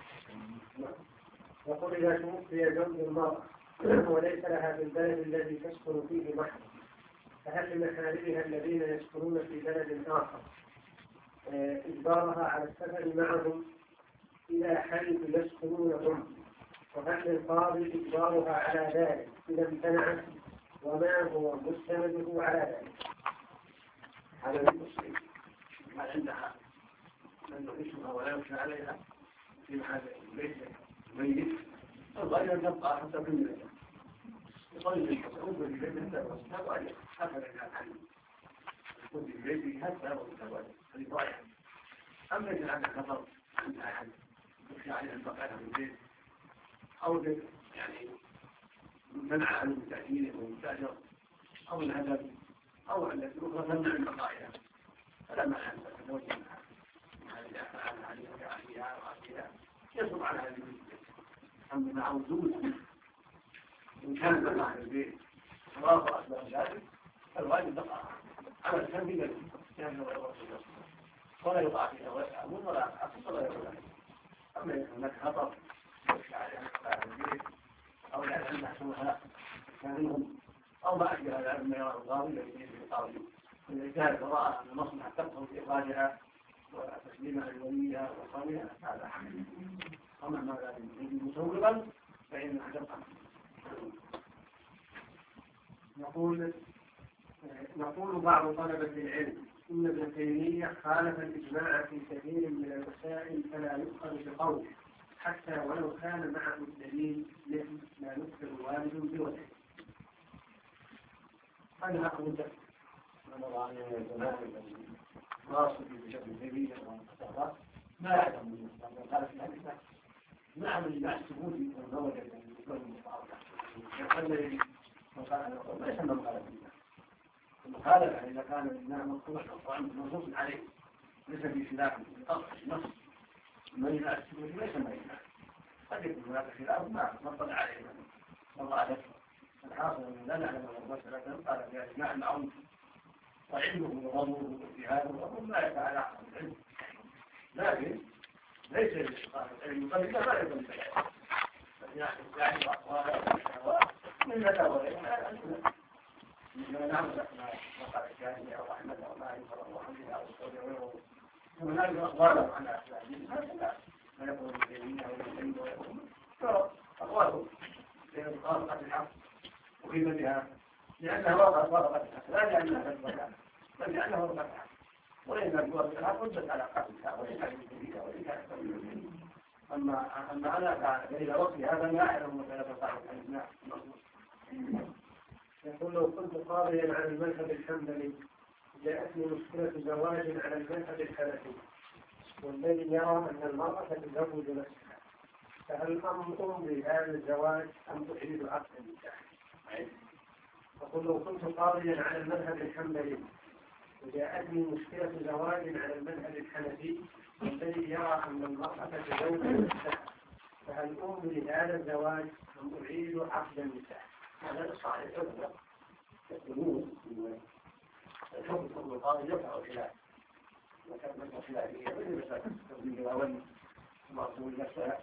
يقول إذا توفي زوج المرأة وليس لها في البلد الذي تسكن فيه محرم، فهل لمحارمها الذين يسكنون في بلد آخر إجبارها على السفر معهم إلى حيث يسكنون هم وهل للقاضي إجبارها على ذلك إذا امتنعت، وما هو مستنده على ذلك؟ هذا المسلم ما عندها من يعيشها ولا يمشي عليها في محل البيت الميت الغالب أن تبقى حتى في الميت يصلي الحسن في البيت حتى يتزوج هكذا كان عنه يكون في بيته حتى يتزوج هذه ضايعة. أما إذا عندك خطر عند أحد يخشى عليه أن تبقى في البيت أو يعني منع عنه من تأثيره ومتاجر أو الهدف أو التي أخرى تمنع من بقائها فلا معنى أن تتزوج منها هذه أفعالها عليها وعليها وعليها يصب على هذه البيت. أما مع وجود إن كان بقى في البيت وراء أسباب ذلك فالواجب بقى على السبب الذي كان هو ولا يقع فيها ولا يعمل ولا أقصى ولا يقول. أما إذا هناك خطر يخشى عليها في البيت أو يعلم محسوها كانهم أو ما أشبه هذا مما يرى القاضي الذي يجب القاضي إذا كانت رأى أن المصلحة تقتضي في إخراجها وتسليمها لوليها وإخراجها هذا حمل. أما ما لا يجب مسوغا فإنها تبقى. نقول بعض طلبة العلم إن ابن تيمية خالف الإجماع في كثير من المسائل فلا يؤخذ بقوله حتى ولو كان معه الدليل مثل لا يكفر والد بولده. أنا أقول لك أنا رأى أن الزمان الناصر بشكل كبير ما يعلم من قال في هذا ما عمل مع الثبوت من وجد من يكون مصابة وقال ما يسمى مخالفة. المخالفة إذا كان الإمام مفتوح منصوص عليه ليس في خلاف قطع نص من ينعى الثبوت ليس ما ينعى قد يكون هناك خلاف ما نطلع عليه وقالت الحاصل أن لا نعلم المسألة قال بإجماع العون وعلمه وظنه واجتهاده وأقول ما يفعل أحسن العلم لكن ليس للإشقاق العلم يقلل ما يقلل يعني الأقوال من متى وغيرها من نعمل ما قال الشافعي أو أحمد أو مالك أو حمد أو الصوفي وغيره ثم هذه أقواله على أسبابهم هذا ما يقول الجميع أو العلم ويقول فأقواله بين مطابقة الحق وقيمتها لأنها وافقت الحق لا لأنها تثبت بل لأنها وافقت الحق وليس الجواب الحق ردت على قتلها وليس بالجديدة وليس أما أنا دليل وقتي هذا لا أعلم مسألة صاحب الإجماع. يقول لو كنت قاضيا على المذهب الحنبلي جاءتني مشكلة زواج على المذهب الحنفي والذي يرى أن المرأة تزوج نفسها فهل أمضي هذا الزواج أم أعيد عقد النكاح؟ يقول لو كنت قاضيا على المذهب الحنبلي وجاءتني مشكلة زواج على المذهب الحنفي والذي يرى أن المرأة تزوج نفسها فهل أمضي هذا الزواج أم أعيد عقد النكاح؟ هذا صحيح الحكم يقولون الحكم كل القاضي يقع خلاف وكانت مسألة خلافية مثل مسألة تقديم الأول مرسول نفسها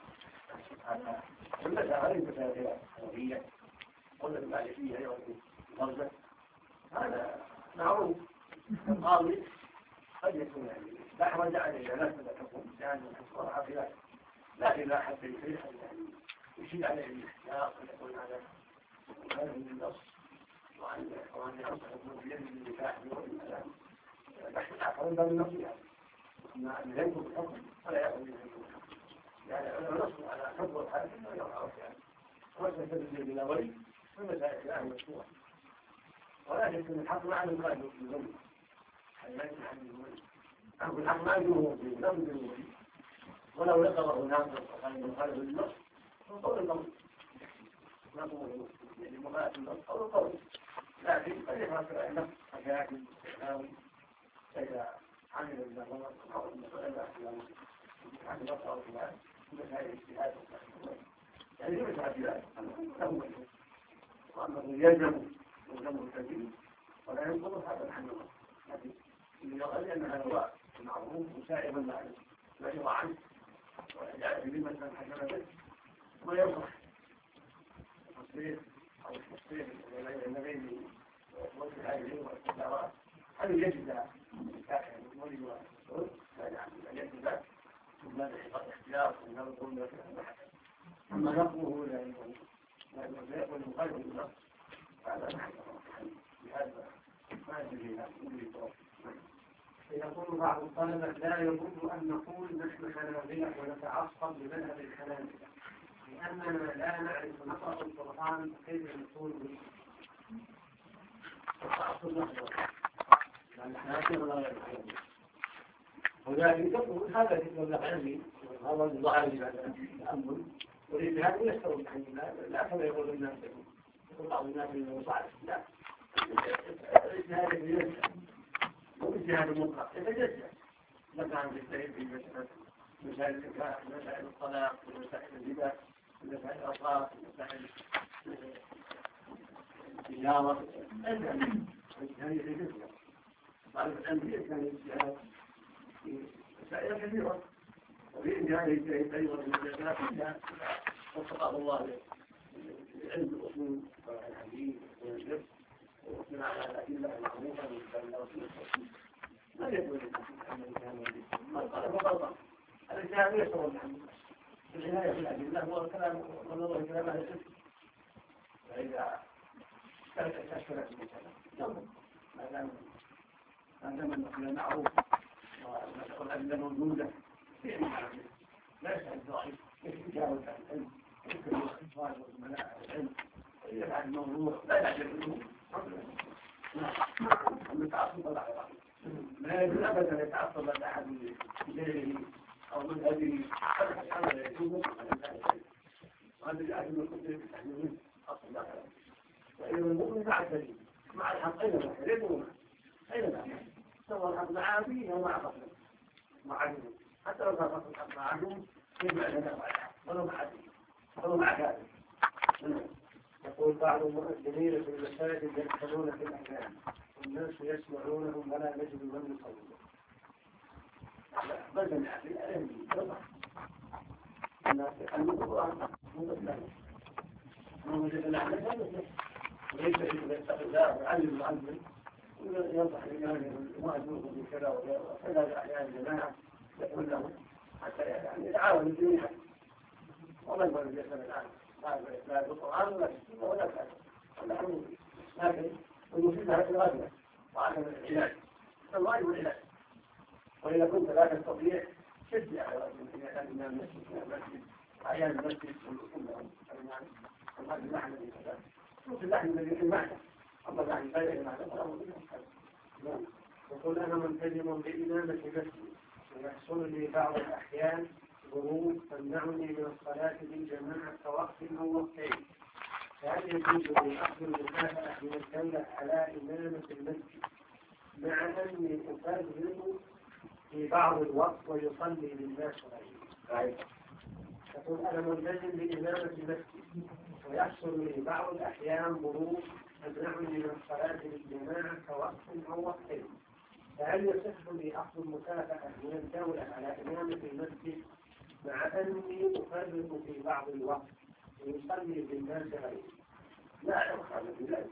المسألة هذه مسألة خلافية قلنا المالكية أيضا مرزة هذا معروف القاضي قد يكون يعني لا حرج عليه إذا نفذ الحكم لأن الحكم وقع خلاف لكن لا حد يصيح يعني يشير عليه الاختيار ويقول هذا من النص وأن ينصح يكون بيد النكاح بوجه الكلام بحث العقل باب النصيحة أما أن ينكر الحكم فلا يأخذ به يعني النص على حكم الحاكم لا يرعى فيها ويستفيد بلا ولي فمسائل الآن مشروع ولكن يكون الحق مع المقابل في الظلم حيث عن الحق مع الجمهور في لا من الولي ولو نقضه ناقض وكان يخالف النص فقول النص نقول يعني مخالف النص أو القول لكن قد يفعل النص حكاكم استعمال إذا عمل الزمن أو المسألة عن النص أو الخلاف مسائل الاجتهاد يعني ليس عدلات له وأنه يلزم الكثير ولا ينقض هذا الحمل لكن يرى أن هذا هو المعروف مسائل المعروف لا يرى عنه ويجعل في مثلا حكم به ويصح التصريح أو التصريح النبي والتعالي والاستدارات هل يجد الكافر المولي والسعود لا يجد ثم الاختيار من هذا الظلم أما نقله لا يقول مخالف النص هذا بهذا ما يدري يقول بعض الطلبة لا يجوز أن نقول نحن حنابلة ونتعصب بمذهب الحنابلة لأننا لا نعرف نقرأ القرآن كيف نقول به. التعصب نحن لأن الحنابلة ولا يعرفون وذلك يقول هذا يقول الحنابلة هذا الظاهر بعد التأمل ولذلك يستوي لا كما يقول الناس يقول بعض الناس انه صعب لا الاجتهاد يجتهد والاجتهاد المطلق يتجزا مثلا يجتهد في مسائل الزكاه مسائل الطلاق مسائل الهبه مسائل الاوقاف مسائل التجاره الاجتهاد يتجزا طالب العلم كان يجتهد في مسائل كثيره وبإذن هذا يجتهد أيضا في الزكاه وفقه الله لعلم الأصول والحديث والفقه ومن على الأدلة المعروفة من كتاب الله والسنة ما يقول أن الإنسان غلطا الإنسان يشعر الحمد العناية في الأدلة هو الكلام والنظر كلام أهل العلم فإذا تشكلت المسألة ما دام النقل معروف والأدلة موجودة في المعرفة لا يسأل ضعيف يتجاوز عن العلم يمكن الاختصار والزملاء العلم ويفعل الموضوع لا يعجبه المتعصب طبعا لا يجوز ابدا يتعصب احد بغيره او مذهبه هذا يجوز وهذا جاء في الكتب التحليليه اصلا واذا المؤمن مع الدليل مع الحق اينما يدعو اينما سواء الحق مع عدو او مع عدو حتى لو كان الحق مع عدو يجب ان يدعو ولو مع عدو ولو مع كافر. يقول بعض المؤذنين في المساجد يدخلون في الأذان والناس يسمعونهم ولا نجد من يصلي. بل من أهل العلم الناس يحملون القرآن مطلقا ووجد الأعلى وليس يتقي الله ويعلم المعلم ينصح الإمام المؤذن بكذا وكذا أحيانا الجماعة يقول له حتى يعني يتعاون الدنيا وما يقول يسمع الآن لا القرآن ولا السنة ولا كذا ونحن لكن المفيد هذا الغالب وعدم العلاج الواجب العلاج وإذا كنت لا تستطيع شد على الإمام المسجد أحيانا المسجد كلهم الغالب اللحن الذي كذا شوف اللحن الذي في المعنى أما اللحن غير المعنى يقول أنا ملتزم بإمامة مسجد ويحصل لي بعض الأحيان ظروف تمنعني من الصلاة بالجماعة كوقت أو وقتين فهل يجوز لي أخذ المكافأة من الدولة على إمامة المسجد مع أني أفرغ في بعض الوقت ويصلي للناس غيري؟ يقول أنا ملتزم بإمامة المسجد ويحصل لي بعض الأحيان ظروف تمنعني من الصلاة بالجماعة كوقت أو وقتين فهل يصح لي أخذ المكافأة من الدولة على إمامة المسجد مع أني أفرق في بعض الوقت ويصلي بالناس غيري؟ لا يخالف بذلك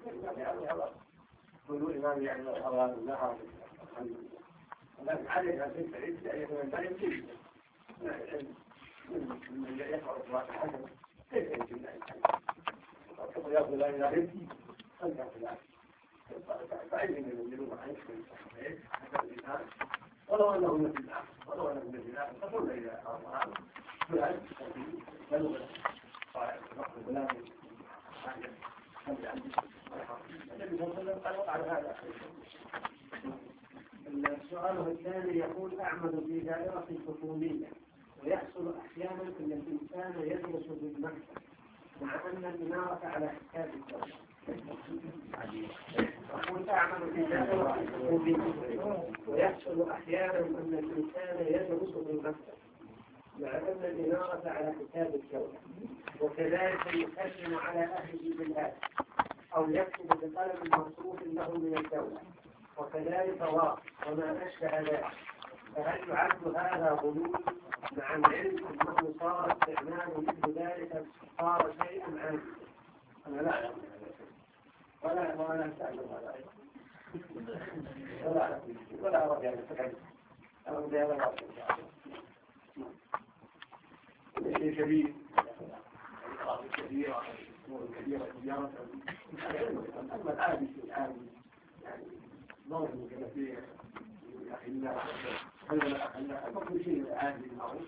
كل إمام يعني الحرام النهار الحمد لله ولكن عليك أن تستعد أن يكون لا يمكن من يقرأ صلاة الحجر كيف يمكن أن يكون يقول لا إله إلا الله فعلم من الجنوب عن حتى الإنسان ولو أنه من الآخر ولو أنه من الآخر فقل إلى الله فلان بلغ قال نقل بلاد النبي صلى الله عليه وسلم قال وقع هذا. السؤال الثاني يقول أعمل في دائرة حكومية ويحصل أحيانا أن الإنسان يدرس بالمكتب مع أن الإمارة على حساب الدولة. يقول أعمل في دائرة حكومية ويحصل أحيانا أن الإنسان يدرس بالمكتب مع أن الإمارة على حساب الدولة وكذلك يسلم على أهله بالآن أو يكتب بقلم مصروف له من الدولة وكذلك وما أشبه ذلك فهل يعد هذا غلول مع العلم أنه صار استعمال مثل ذلك صار شيئا عام؟ أنا لا أعلم ولا أستعمل هذا ولا أرى يعني فكرة أنا بدي هذا شيء كبير كثيرة أمور كثيرة تجارة. أما العادي يعني ضرب كثير يا أخي لا كل شيء عادي معروف.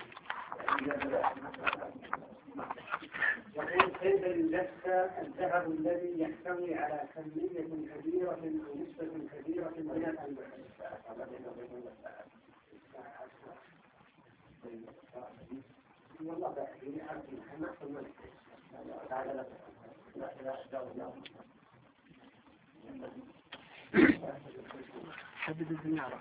يقول كيف يزكى الذهب الذي يحتوي على كمية كبيرة أو نسبة كبيرة من الألواح؟ والله بأحكي حدد الزيارة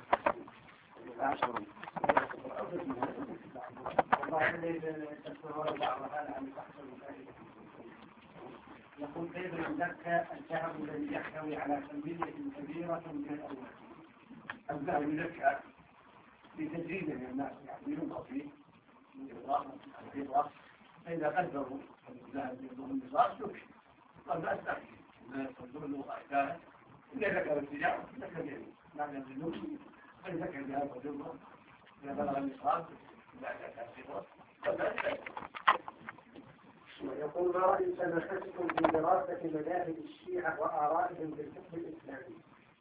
يقول كيف يزكى الذهب الذي يحتوي على كمية كبيرة من الألواح؟ الذهب يزكى بتجريد من الناس يعني ينظر فيه الفضة، فإذا قدروا الذهب يضم النصاب يكفي. قد أستحي الناس يقولون له أحكام إذا ذكر التجارة ذكر يده معنى الذنوب فإن ذكر الذهب والفضة إذا بلغ النصاب بعد الفضة قد أستحي. ويقول ما رأي سماحتكم في دراسة مذاهب الشيعة وآرائهم في الفقه الإسلامي؟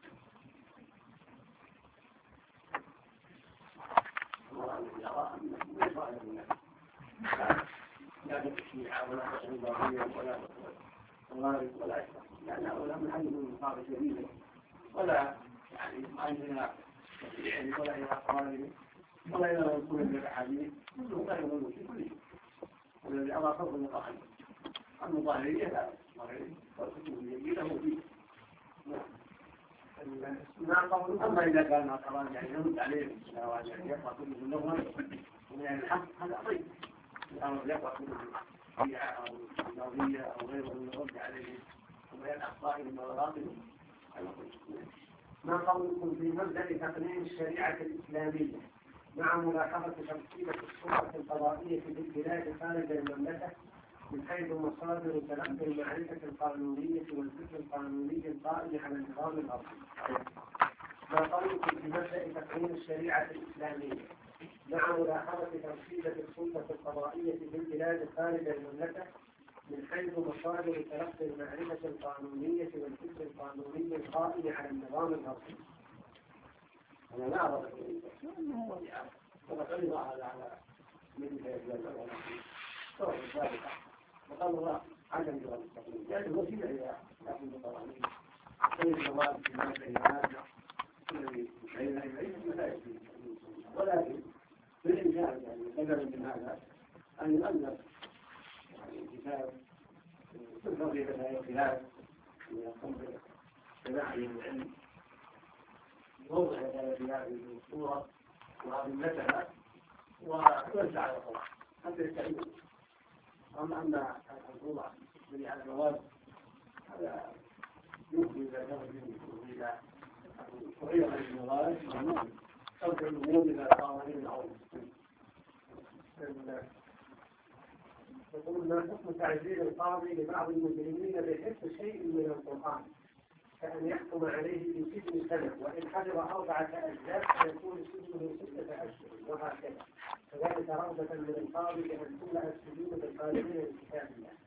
لا الشيعة ولا العبادية ولا الغارب ولا أشبه لأن هؤلاء من حدث المصاب جديدة ولا يعني ما عندنا يعني ولا إلى أقرانهم ولا إلى رسول الأحاديث كلهم لا يقولون في كل شيء. والذي أرى فضل المطاهرين المطاهرية لا المطاهرين والكتب الجديدة موجودة. أما إذا كان أقران يعني يرد عليهم يعني يقرأ كل اللغة ومن الحق هذا طيب. الأمر يقرأ كل الشيعة أو النووية أو غيره من الرد عليهم ومن الأخطاء والمغالطة. ما قولكم في مبدأ تقنين الشريعة الإسلامية مع ملاحظة تمثيل السلطة القضائية في البلاد خارج المملكة من حيث مصادر تلقي المعرفة القانونية والفكر القانوني القائم على النظام الأرضي؟ ما قولكم في مبدأ تقنين الشريعة الإسلامية مع ملاحظة تمثيل السلطة القضائية في البلاد خارج المملكة من حيث مصادر تلقي المعرفة القانونية والفكر القانوني القائم على النظام الأرضي؟ أنا لا أعرف أنه هو يعني وقال على مثل هذا الصور السابقة وقال الله عدم جواز التقليد يعني وسيلة إلى لكن بالقوانين غير جواز في هذا الذي لا يكفي ولكن بالإمكان يعني بدلا من هذا أن يؤلف يعني كتاب تذكر في مسائل الخلاف ويقوم بجماعة العلم يوضح هذه الصورة وأدلتها ويوزع على الطلاب حتى يستعينوا. أما أن الحصول على المواد هذا يمكن إذا كان إلى صغيرة من المواد ترجع الأمور إلى قوانين العرف. يقول ما حكم تعزير القاضي لبعض المجرمين بحفظ شيء من القرآن كأن يحكم عليه بسجن سنة وإن حضر 4 أجزاء فيكون سجنه 6 أشهر وهكذا، فذلك رغبة من القاضي بأن تملأ السجون بالقادمين لكتاب الله.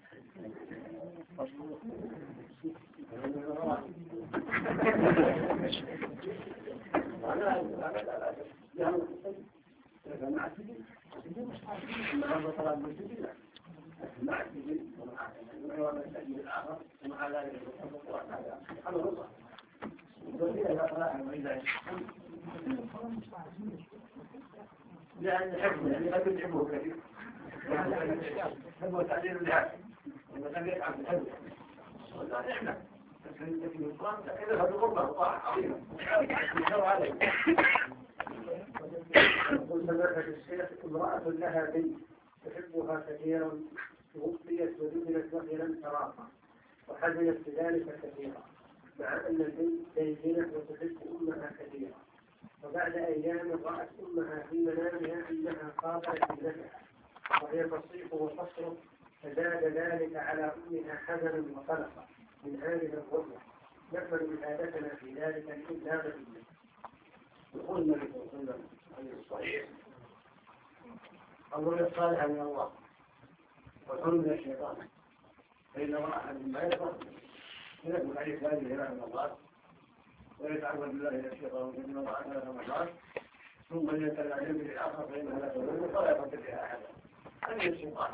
لأن حفظه يعني قد يحبه كثير حفظه تعليل الحفظ لما كان يتعب الحفظ ولا نعمة لكن القرآن إذا هذا قربة طاعة عظيمة يشعر عليه. يقول سماحة الشيخ امرأة لها بنت تحبها كثيرا توفيت وجبلت وهي لم تراها وحزنت بذلك كثيرا مع أن البنت دينة وتحب أمها كثيرا، وبعد أيام رأت أمها في منامها أنها قابلت ابنتها وهي تصيح وتصرخ فزاد ذلك على أمها حزنا وقلقا من هذه الرؤيا، نأمل إعادتنا في ذلك لكن لا بد منه. يقول النبي صلى الله عليه وسلم عن الصحيح الرؤيا الصالحة من الله والحلم من الشيطان، فإن أحد مما يفرق يقول عليه هذه إلى رمضان ويتعوذ بالله من الشيطان من الله ثلاث مرات ثم يتلعب بالآخر فإنها لا تضر ولا يقدر بها أحدا. هذه الشيطان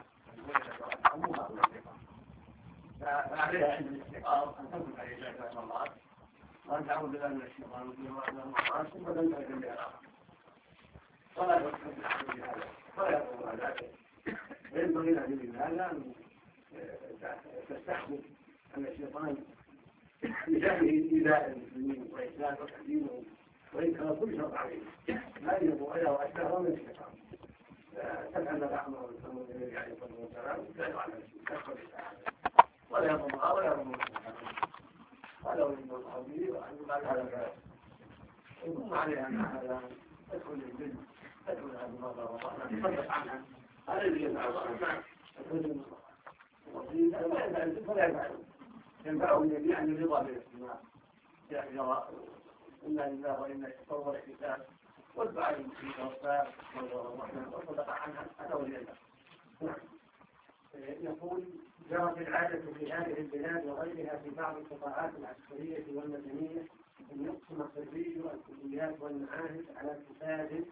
فعليها عند الاستيقاظ أن تكون عليه ثلاث مرات وأن تعوذ بالله من الشيطان من مرات ثم تنتهي بها الآخر ولا يقدر بهذا ولا يقول ذلك. وينبغي لهذا أن تستحضر أن الشيطان بجهله إيذاء المسلمين وإسلام وتحديدهم وإنكار كل شر عليه هذه الرؤيا وأشباهها من الشيطان. تفعل بعضهم النبي عليه الصلاة والسلام لا على ولا يضمها ولا يضمها ولو يضمها الحوضي وأن يقال هذا الكلام ثم عليها أن هذا تدخل الجن تدخل هذه المرضى وطعنا تصدق عنها هذا الذي يفعل الحزن فلا يفعل ينفعه النبي عن الرضا بالاجتماع يرى إنا لله وإنا إليه الكتاب واتبع المسلمين والصلاة والرحمن وصدق عنها هذا ولي الله. يقول جرت العادة في هذه البلاد وغيرها في بعض القطاعات العسكرية والمدنية أن يقسم الطبي والكليات والمعاهد على كتاب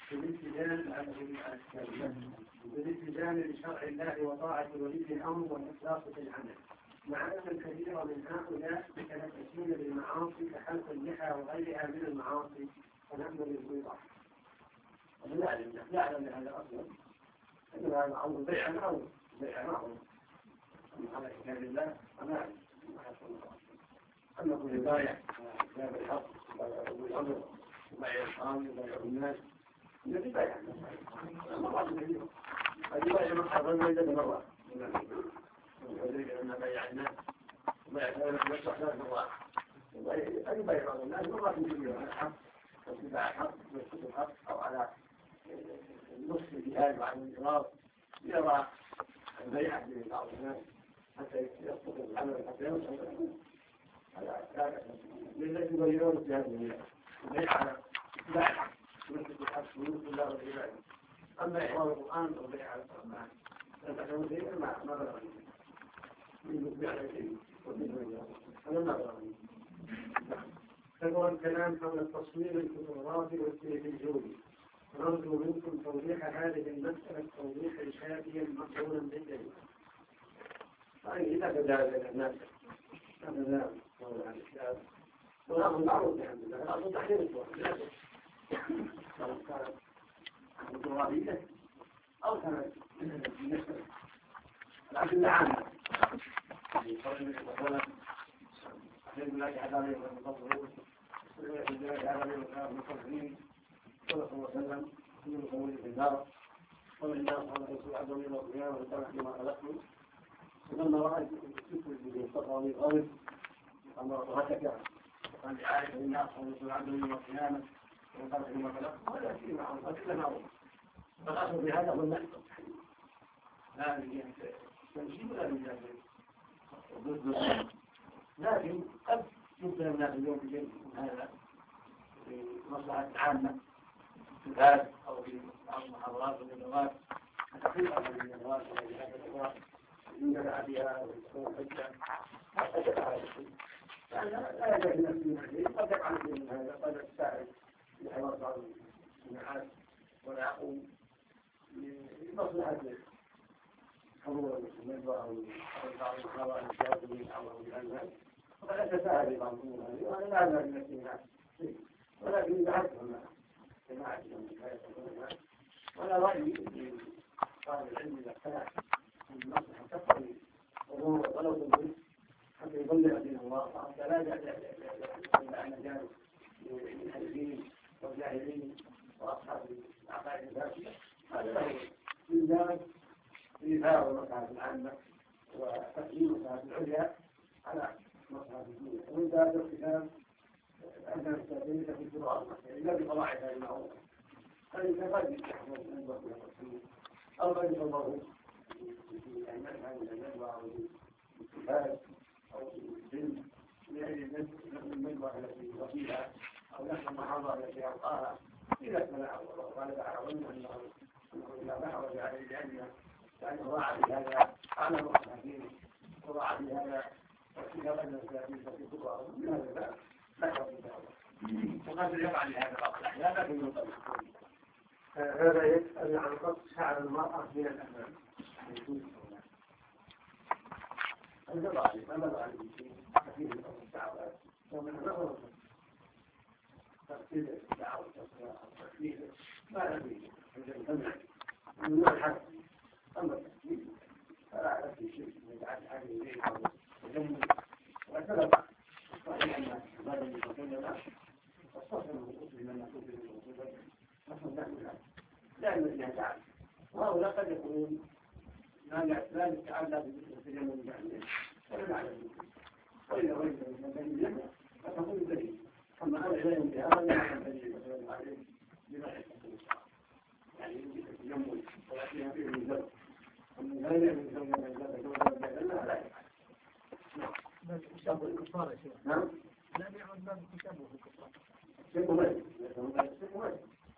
بالالتزام بشرع الله وطاعة ولي الأمر والإخلاص في العمل، مع أن الكثير من هؤلاء يتلبسون بالمعاصي كحلق اللحى وغيرها من المعاصي ونحن للوضع. ونعلم هذا أصلا أن هذا أمر بيع معروف على كتاب الله أما أن كل بايع كتاب الحق والأمر وبيع الحرام وبيع الناس الذي بايع مرات كثيرة هذه بايع من حرم ليس مرة وذلك أن بيع الناس وبيع ثلاث يصح ثلاث مرات أي بيع بعض الناس مرات كثيرة على الحق واتباع الحق ويسكت الحق أو على النص الجهاد وعن الإنكار يرى البيع ببعض الناس حتى يسقط العمل حتى يوصل هذا للذي يبينون في هذه البيع على اتباع الحق ويسكت الحق ويوصل الله والعباد. أما إحضار القرآن أو بيع على القرآن لا تحتمل شيئا ما بلغ من بيع شيء هذا ما بلغ. تكون الكلام حول التصوير الفوتوغرافي والتلفزيوني. نرجو منكم توضيح هذه المسألة توضيحا شافيا مقبولا بالدليل. إذا كذلك الناس هذا قول عن الإسلام والأمر معروف الحمد لله الأمر تحريم الصور سواء كانت فوتوغرافية أو كانت بالنسبة لكن عامة مثلا الحمد لله تعالى المفضلون الحمد لله تعالى المفضلين صلى الله عليه وسلم من قول في النار ومن الناس على رسول عبد الله والقيامة وترك ما خلقته ولما رأيت السكر بالصفا والغرب أمر هكذا وقال لعائشة الناس على رسول عبد الله والقيامة وترك ما خلقته ولا شيء معه وكل معه فالأصل بهذا هو النحو لا من جهة تمشي ولا من جهة لكن قد يمكن الناس اليوم بشيء من هذا في مصلحة عامة في البلد أو في بعض المحاضرات والندوات تقريبا من الندوات التي هذا الأخوة يندفع فيها والحجة حتى تفعل الشيء لا يجب أن نفسي عليه قد يفعل من هذا قد تساعد لحوار بعض الجماعات ولا يقوم لمصلحة حضور المسلمين أو بعض الأخوة الجاهزين أو الأنهار وقد تساعد بعض الأمور هذه وأنا لا أعلم أن نفسي شيء ولكن بعدهم جماعة ولا رأيي في طالب العلم إذا اقتنع بالمصلحة تقوي ولو تنزل حتى يبلغ دين الله حتى لا إلى مجال المحلفين والجاهلين وأصحاب العقائد الفاسدة هذا له من ذلك إيثار المصلحة العامة وتقديم المصلحة العليا على مصلحة الدنيا ومن ذلك الكتاب عندنا التأثير في الجرائم إلا بقواعد هذه المعروفة فإذا قد يحفظ من وقت الرسول أو قد يصوره في أعمال هذه الندوة أو الاتفاق أو السن لأجل نحن المنبر التي وفيها أو نحن المحاضرة التي ألقاها إذا سمع وقال تعالى أنه إذا بحر عليه لأن وراعى بهذا على مصلحته وراعى بهذا وكتب أن الزيادين في كبرى هذا لا يقضي وقد يقع لهذا بعض الأحيان لكن يقضي. هذا يسأل عن قص شعر المرأة من الأمام. هذا ضعيف أما ضعيف كثير من الشعر ومن النظر تقصير الشعر والتقصير ما أدري من الحد أما التقصير فلا أدري شيء من بعد حاجة إليه أو تجمل وأسبب صحيح أن هذا المتكلم والصفر المقصود لمن نقول بالمقصود نحن نعمل لأن الناس تعلم وهؤلاء قد يكونون لا يتعلق بالتجمل الجاهلية ولا نعلم وإذا وجد من الدليل فتقول دليل أما أنا لا يمكن أن يعلم دليل مثلا عليه بما يحصل يعني يمكن التجمل ويأتيها فيه من ذلك ومن لا يعلم من ذلك من ذلك لا يفعل. بل تشابه الكفار يا شيخ. نعم. لا يعود باب تشابه الكفار. سيكون مجد.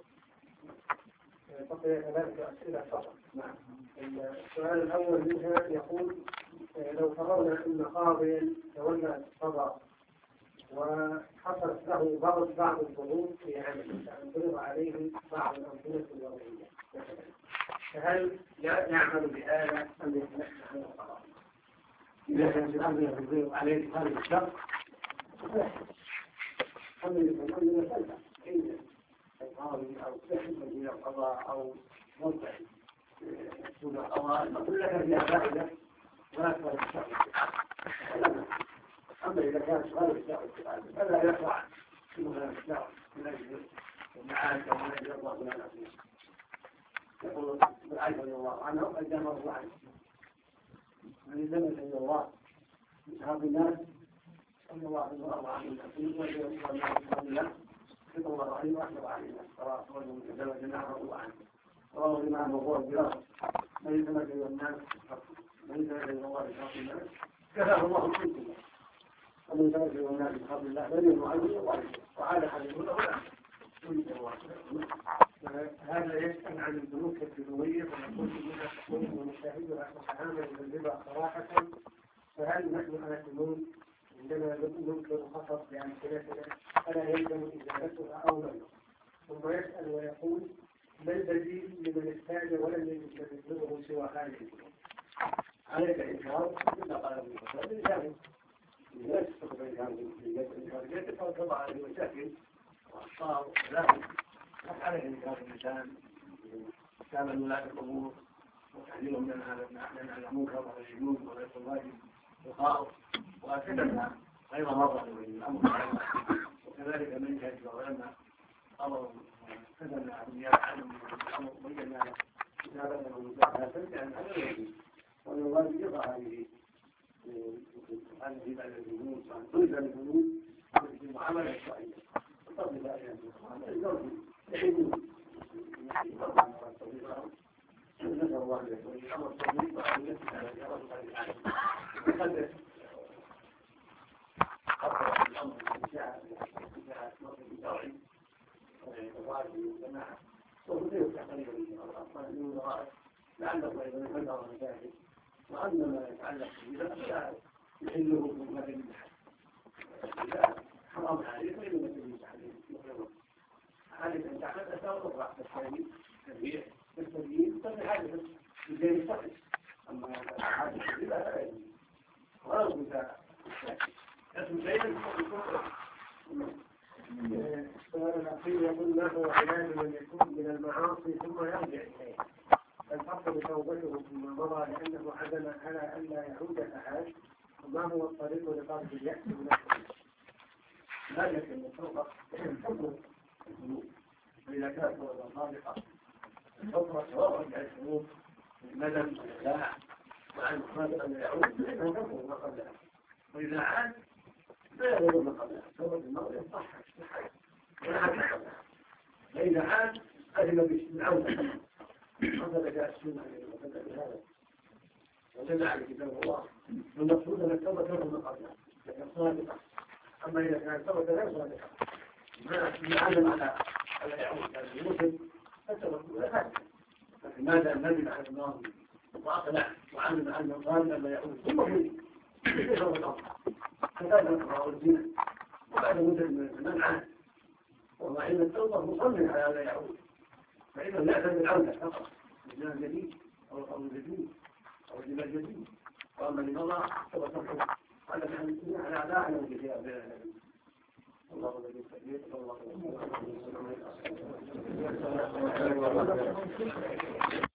بقي 3 أسئلة فقط. نعم. السؤال الأول منها يقول لو فرضنا أن قاضيا تولى القضاء وحصلت له بعض الظروف في عمله كأن فرض عليه بعض الأنظمة الوضعية فهل يعمل بآلة أم يتنحى عن القضاء؟ إذا كان الأمر يفرض عليه هذا الشرط أما يكون من الفلسفة إن القاضي أو سحب من القضاء أو موضع دون القضاء كلها فيها فائدة ولا تفرق الشرط. أما إذا كان سؤال الشرط فلا يقع في هذا الشرط من أجل المعاد أو من أجل الله ولا نفسه. يقول العيد رضي الله عنه أجام الله عنه من زمن إلى الله من هذا الناس صلى الله عليه وسلم صلى الله عليه وسلم قرأ رجل من جماعة الله عنه رواه الإمام أبو الجلال من يتمكن الناس من يتمكن الله بحق الناس كفاه الله منكم ومن يتمكن الناس بحق الله بل يعلم الله وعلى حديثه له هذا يسأل عن البنوك الربوية ونقول إنها تكون ومشاهدها تتعامل بالربا صراحة فهل نحن آثمون عندما ننكر خطر بأمثلتنا فلا يلزم إزالتها أو لا؟ ثم يسأل ويقول ما البديل لمن احتاج ولم يجد يبلغه سوى هذه؟ عليك إنكار كما قال ابن مسعود الإنسان لا تستطيع الإنكار يتفرق على المشاكل وأخطاء له عليه إنكار الإنسان كان ولاة الأمور وتحذيرهم من المنكر والجنون وليس الواجب يخاف وأكدنا غير مرة الأمر وكذلك من جهة العلماء أمر كذلنا أبنياء عنهم الأمر بينا كتابته ومساعدة لأن هذا الواجب والواجب يضع هذه بعد الجنون وأن الجنون في المعاملة الشرعية وطبق عليها الزوج يحبون نسأل الله أن يكون الأمر التطبيق وأن يسمع على الأمر وقد أقرأ الأمر بشاعة موقف الشرعي وتفاعل الجماعة وهو تقريبا الأطفال من الغائب لعله أيضا يحذر المشاكل وأما ما يتعلق بالله فلا يحله في مكان الحد حرام عليه فإنه مثل عليه حالة أن تعمل أساء أخرى كالتحريم كالبيع كالتبيين فالحادث بغير الصحيح أما حادث لا فلا يجب ولو كنت لكن دائما السؤال الأخير يقول ما هو علاج من يكون من المعاصي ثم يرجع إليها؟ الحق بتوبته ثم مضى لأنه عزم على ألا يعود فعاد وما هو الطريق لطلب اليأس من الحديث؟ لا يمكن أن التوبة حكم الذنوب فإذا كانت توبة صادقة الحكم سواء رجع الذنوب بالندم والإقلاع وعن صادقا يعود فإنه حكم ما قبلها وإذا عاد لا يضر ما قبلها توبة المرء يصح ولا عاد ما قبلها فإذا عاد أذن بالعودة هذا جاء السنة بهذا ودل على كتاب الله والمقصود أن التوبة تغفر ما قبلها لكن صادقة أما إذا كانت التوبة غير صادقة ما عزم على يعود على المسلم فالتوبة لا تحدث لكن ماذا ندم على الماضي وأقنع وعلم أنه قال لما يعود ثم في هو الأمر حتى يقرأ الزنا وبعد مدة من الزمان عنه وهو عند التوبة مصمم على أن لا يعود فإذا لا يعتمد العودة فقط الزنا الجديد أو القول الجديد أو الزنا الجديد وأما لمضى هو صحيح هذا كان على لا أعلم بشيء الله الذي يستجيب الله